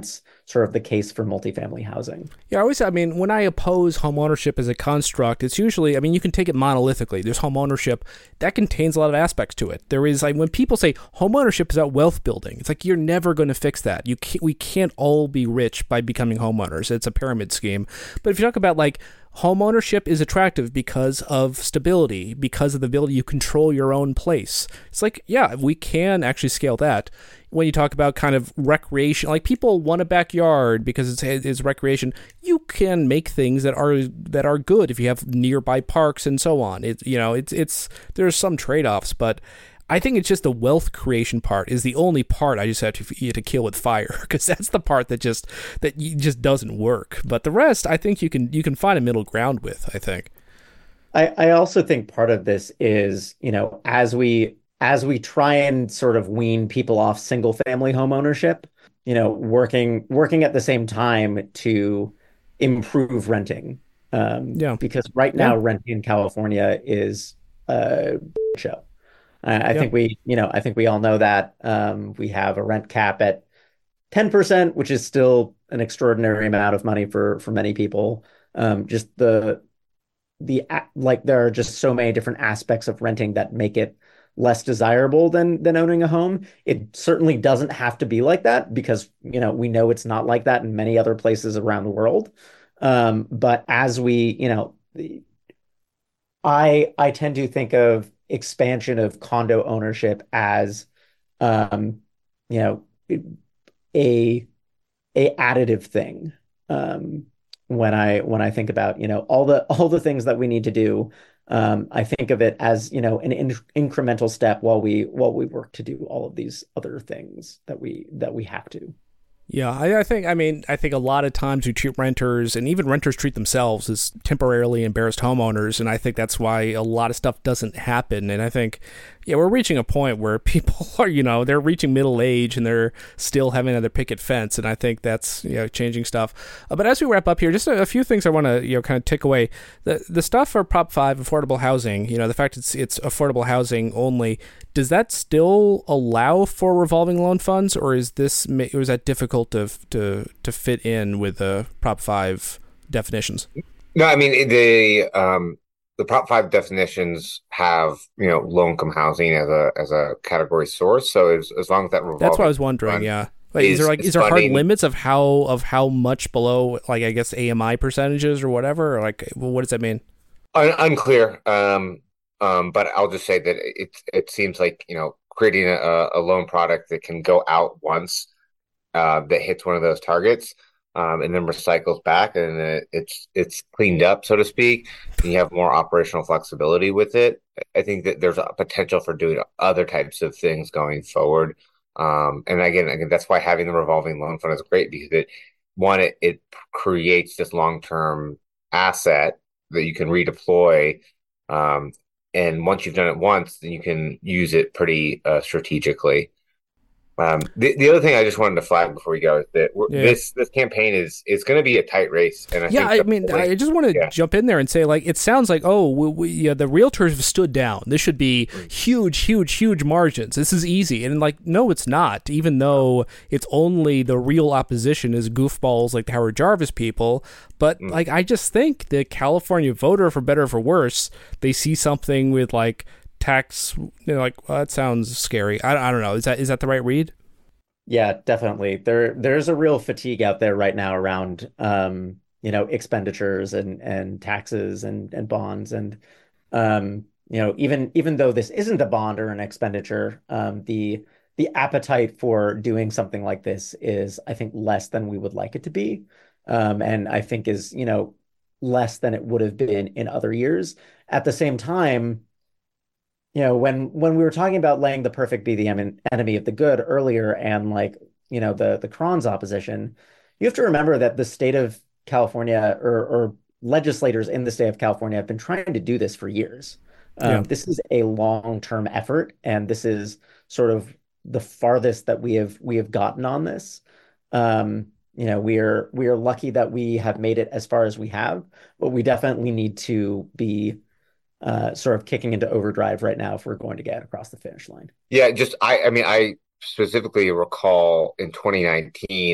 S2: sort of the case for multifamily housing.
S1: Yeah, I always, I mean, when I oppose home ownership as a construct, it's usually, I mean, you can take it monolithically. There's home ownership that contains a lot of aspects to it. There is, like, when people say home ownership is about wealth building, it's like, you're never going to fix that. You can't, we can't all be rich by becoming homeowners. It's a pyramid scheme. But if you talk about, like, home ownership is attractive because of stability, because of the ability to control your own place. It's like, yeah, we can actually scale that. When you talk about kind of recreation, like people want a backyard because it's, it's recreation, you can make things that are that are good if you have nearby parks and so on. It's you know, it's it's there's some trade-offs, but I think it's just the wealth creation part is the only part I just have to to kill with fire, because that's the part that just that just doesn't work. But the rest, I think you can you can find a middle ground with. I think.
S2: I, I also think part of this is, you know, as we as we try and sort of wean people off single family home ownership, you know, working working at the same time to improve renting. Um,
S1: yeah.
S2: Because right now,
S1: yeah.
S2: renting in California is a show. I, I
S1: yeah.
S2: think we, you know, I think we all know that. Um, we have a rent cap at ten percent, which is still an extraordinary amount of money for for many people. Um, just the the like, there are just so many different aspects of renting that make it less desirable than than owning a home. It certainly doesn't have to be like that, because, you know, we know it's not like that in many other places around the world. Um, but as we, you know, I I tend to think of expansion of condo ownership as, um, you know, a a additive thing. Um, when I when I think about, you know, all the all the things that we need to do. Um, I think of it as, you know, an in incremental step while we while we work to do all of these other things that we that we have to.
S1: Yeah, I, I think, I mean, I think a lot of times we treat renters, and even renters treat themselves as temporarily embarrassed homeowners, and I think that's why a lot of stuff doesn't happen. And I think, yeah, we're reaching a point where people are, you know, they're reaching middle age and they're still having another picket fence, and I think that's, you know, changing stuff. Uh, but as we wrap up here, just a, a few things I want to, you know, kind of tick away. The the stuff for Prop five, affordable housing, you know, the fact it's it's affordable housing only, does that still allow for revolving loan funds, or is this, or is that difficult to to to fit in with the Prop five definitions?
S3: No, I mean the um, the Prop five definitions have, you know, low income housing as a as a category source. So as as long as that revolving,
S1: that's what I was wondering. Yeah, like, is, is there like is there funding, hard limits of how of how much below, like, I guess A M I percentages or whatever? Or like, well, what does that mean?
S3: Un- unclear. Um, um, but I'll just say that it it seems like, you know, creating a, a loan product that can go out once, uh, that hits one of those targets, um, and then recycles back, and it, it's it's cleaned up, so to speak, and you have more operational flexibility with it. I think that there's a potential for doing other types of things going forward. Um, and again, again, that's why having the revolving loan fund is great, because it, one, it, it creates this long-term asset that you can redeploy. Um, and once you've done it once, then you can use it pretty uh, strategically. Um, the, the other thing I just wanted to flag before we go is that we're,
S1: Yeah.
S3: this this campaign is it's going to be a tight race, and I
S1: Yeah,
S3: think
S1: I mean,
S3: point,
S1: I just want to
S3: yeah.
S1: jump in there and say, like, it sounds like, oh, we, we, yeah, the realtors have stood down. This should be huge, huge, huge margins. This is easy. And, like, no, it's not, even though it's only the real opposition is goofballs like the Howard Jarvis people. But, mm. like, I just think the California voter, for better or for worse, they see something with, like, tax, you know, like, well, that sounds scary. I, I don't know. Is that is that the right read?
S2: Yeah, definitely. There, there's a real fatigue out there right now around, um, you know, expenditures and and taxes and and bonds, and um, you know, even even though this isn't a bond or an expenditure, um, the the appetite for doing something like this is, I think, less than we would like it to be, um, and I think is, you know, less than it would have been in other years. At the same time, you know, when when we were talking about letting the perfect be the em- enemy of the good earlier, and, like, you know, the the Cron's opposition, you have to remember that the state of California, or, or legislators in the state of California, have been trying to do this for years. Um,
S1: Yeah.
S2: This is a long-term effort, and this is sort of the farthest that we have we have gotten on this. Um, you know, we are we are lucky that we have made it as far as we have, but we definitely need to be Uh, sort of kicking into overdrive right now if we're going to get across the finish line.
S3: Yeah, just I I mean I specifically recall in twenty nineteen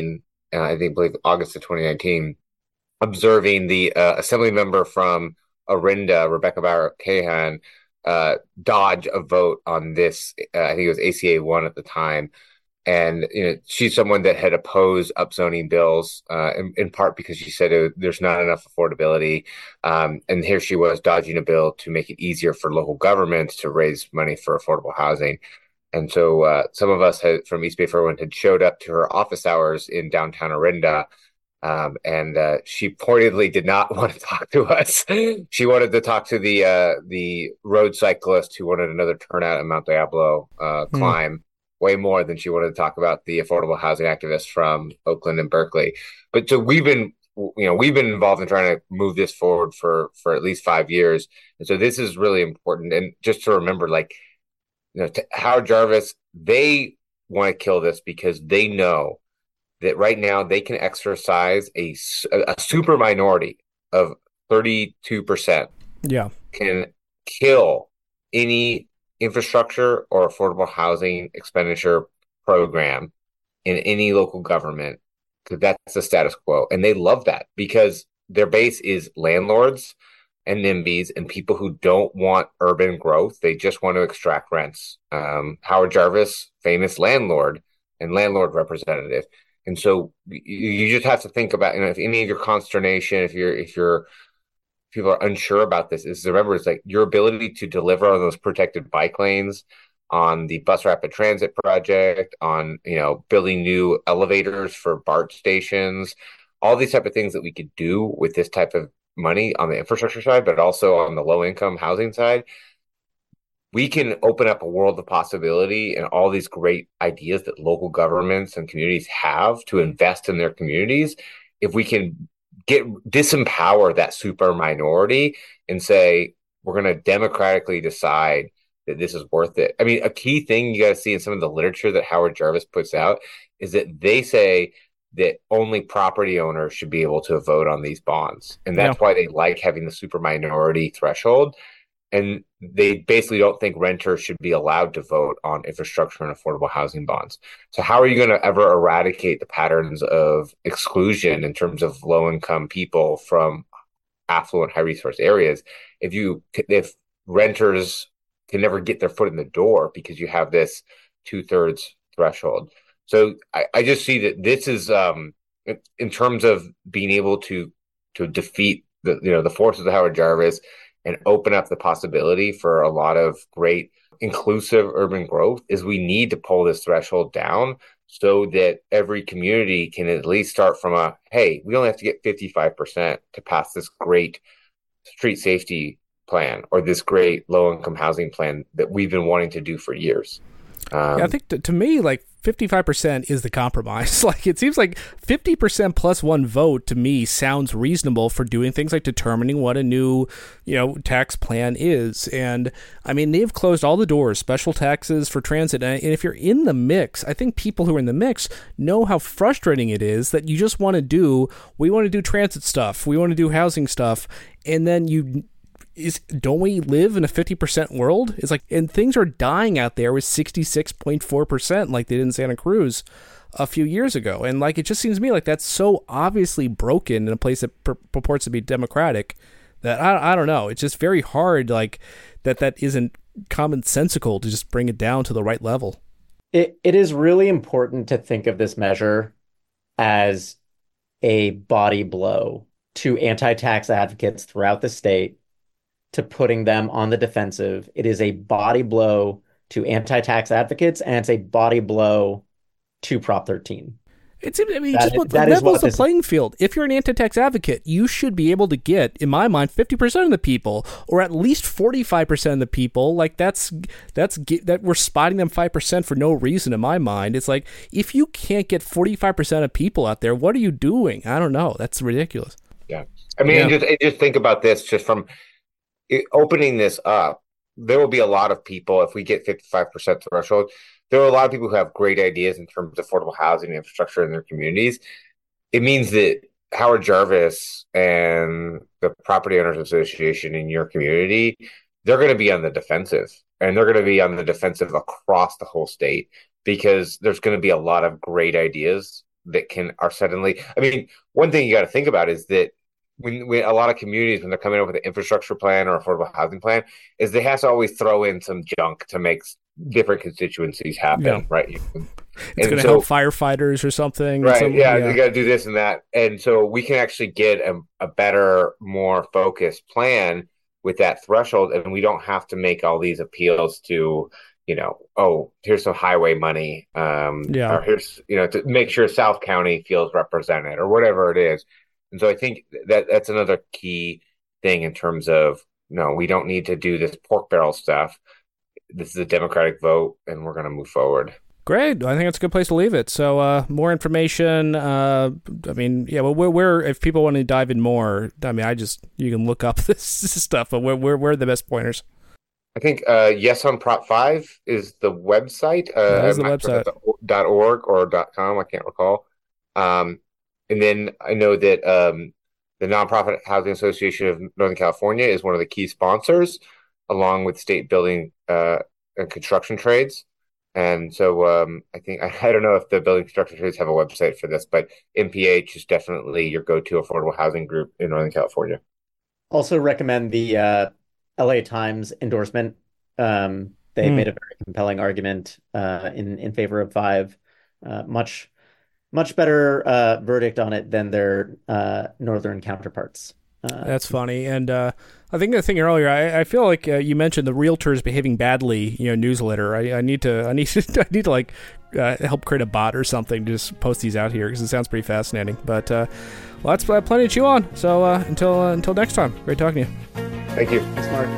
S3: uh, I think, believe August of twenty nineteen, observing the uh, assembly member from Orinda, Rebecca Bauer-Cahan, uh, dodge a vote on this. Uh, I think it was A C A one at the time. And you know, she's someone that had opposed upzoning bills, uh, in, in part because she said it, there's not enough affordability. Um, and here she was dodging a bill to make it easier for local governments to raise money for affordable housing. And so uh, some of us had, from East Bay for Everyone had showed up to her office hours in downtown Orinda. Um, and uh, she pointedly did not want to talk to us. She wanted to talk to the uh, the road cyclist who wanted another turnout at Mount Diablo uh,
S1: Hmm.
S3: climb way more than she wanted to talk about the affordable housing activists from Oakland and Berkeley. But so we've been, you know, we've been involved in trying to move this forward for for at least five years. And so this is really important. And just to remember, like, you know, to Howard Jarvis, they want to kill this because they know that right now they can exercise a, a super minority of thirty-two percent
S1: Yeah.
S3: can kill any infrastructure or affordable housing expenditure program in any local government, because that's the status quo. And they love that because their base is landlords and NIMBYs and people who don't want urban growth. They just want to extract rents. Um, Howard Jarvis, famous landlord and landlord representative. And so you just have to think about, you know, if any of your consternation, if you're, if you're, people are unsure about this, is remember, it's like your ability to deliver on those protected bike lanes, on the bus rapid transit project, on, you know, building new elevators for BART stations, all these type of things that we could do with this type of money on the infrastructure side, but also on the low income housing side. We can open up a world of possibility and all these great ideas that local governments and communities have to invest in their communities. If we can get disempower that super minority and say, we're going to democratically decide that this is worth it. I mean, a key thing you got to see in some of the literature that Howard Jarvis puts out is that they say that only property owners should be able to vote on these bonds. And that's
S1: Yeah.
S3: why they like having the super minority threshold. And they basically don't think renters should be allowed to vote on infrastructure and affordable housing bonds. So how are you going to ever eradicate the patterns of exclusion in terms of low-income people from affluent, high-resource areas if you if renters can never get their foot in the door because you have this two-thirds threshold? So I, I just see that this is um, in terms of being able to to defeat the you know the forces of Howard Jarvis and open up the possibility for a lot of great inclusive urban growth, is we need to pull this threshold down so that every community can at least start from a, hey, we only have to get fifty-five percent to pass this great street safety plan or this great low income housing plan that we've been wanting to do for years. Um,
S1: Yeah, I think to, to me, like fifty-five percent is the compromise. Like it seems like fifty percent plus one vote to me sounds reasonable for doing things like determining what a new, you know, tax plan is. And I mean, they've closed all the doors, special taxes for transit. And if you're in the mix, I think people who are in the mix know how frustrating it is that you just want to do, we want to do transit stuff, we want to do housing stuff, and then you Is don't we live in a fifty percent world? It's like, and things are dying out there with sixty-six point four percent like they did in Santa Cruz a few years ago. And like, it just seems to me like that's so obviously broken in a place that pur- purports to be democratic that I, I don't know. It's just very hard, like that, that isn't commonsensical to just bring it down to the right level.
S2: It it is really important to think of this measure as a body blow to anti-tax advocates throughout the state, to putting them on the defensive. It is a body blow to anti-tax advocates, and it's a body blow to Prop thirteen.
S1: It's, I mean,
S2: That
S1: just
S2: is-
S1: what
S2: that is
S1: levels
S2: what
S1: the
S2: this-
S1: playing field. If you're an anti-tax advocate, you should be able to get, in my mind, fifty percent of the people, or at least forty-five percent of the people. Like that's that's that we're spotting them five percent for no reason in my mind. It's like, if you can't get forty-five percent of people out there, what are you doing? I don't know. That's ridiculous.
S3: yeah. I mean,
S1: Yeah.
S3: just, just think about this just from it, opening this up. There will be a lot of people, if we get fifty-five percent threshold, there are a lot of people who have great ideas in terms of affordable housing and infrastructure in their communities. It means that Howard Jarvis and the Property Owners Association in your community, they're going to be on the defensive, and they're going to be on the defensive across the whole state, because there's going to be a lot of great ideas that can are suddenly. I mean, one thing you got to think about is that when, when a lot of communities, when they're coming up with an infrastructure plan or affordable housing plan, is they have to always throw in some junk to make different constituencies happen, yeah. right?
S1: It's going to so, help firefighters or something.
S3: Right,
S1: some,
S3: yeah,
S1: yeah.
S3: you got to do this and that. And so we can actually get a, a better, more focused plan with that threshold, and we don't have to make all these appeals to, you know, oh, here's some highway money, um,
S1: yeah.
S3: or here's, you know, to make sure South County feels represented or whatever it is. And so I think that that's another key thing in terms of, no, we don't need to do this pork barrel stuff. This is a democratic vote, and we're going to move forward.
S1: Great. I think that's a good place to leave it. So uh, more information. Uh, I mean, yeah, well, where, where, if people want to dive in more, I mean, I just, you can look up this stuff, but where, where, where are the best pointers?
S3: I think uh, Yes on Prop five is the website. Uh,
S1: That's the website.
S3: Sure .org or .com, I can't recall. Um, and then I know that um, the Nonprofit Housing Association of Northern California is one of the key sponsors, along with state building uh, and construction trades. And so um, I think, I, I don't know if the building construction trades have a website for this, but N P H is definitely your go-to affordable housing group in Northern California.
S2: Also recommend the uh, L A Times endorsement. Um, they mm. made a very compelling argument uh, in, in favor of five. Uh, much, much better uh, verdict on it than their uh, northern counterparts. Uh,
S1: That's funny. And uh, I think the thing earlier, I, I feel like uh, you mentioned the realtors behaving badly, you know, newsletter. I, I need to, I need to, I need to like uh, help create a bot or something to just post these out here because it sounds pretty fascinating. But uh, well, that's uh, plenty to chew on. So uh, until uh, until next time, great talking to you.
S3: Thank you.
S2: Thanks, Mark.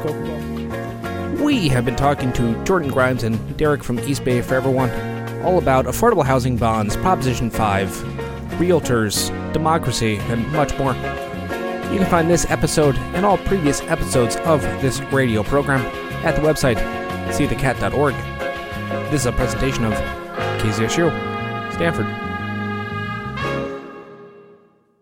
S2: Cool.
S1: We have been talking to Jordan Grimes and Derek from East Bay for Everyone, all about affordable housing bonds, Proposition five, realtors, democracy, and much more. You can find this episode and all previous episodes of this radio program at the website see the cat dot org. This is a presentation of K Z S U, Stanford.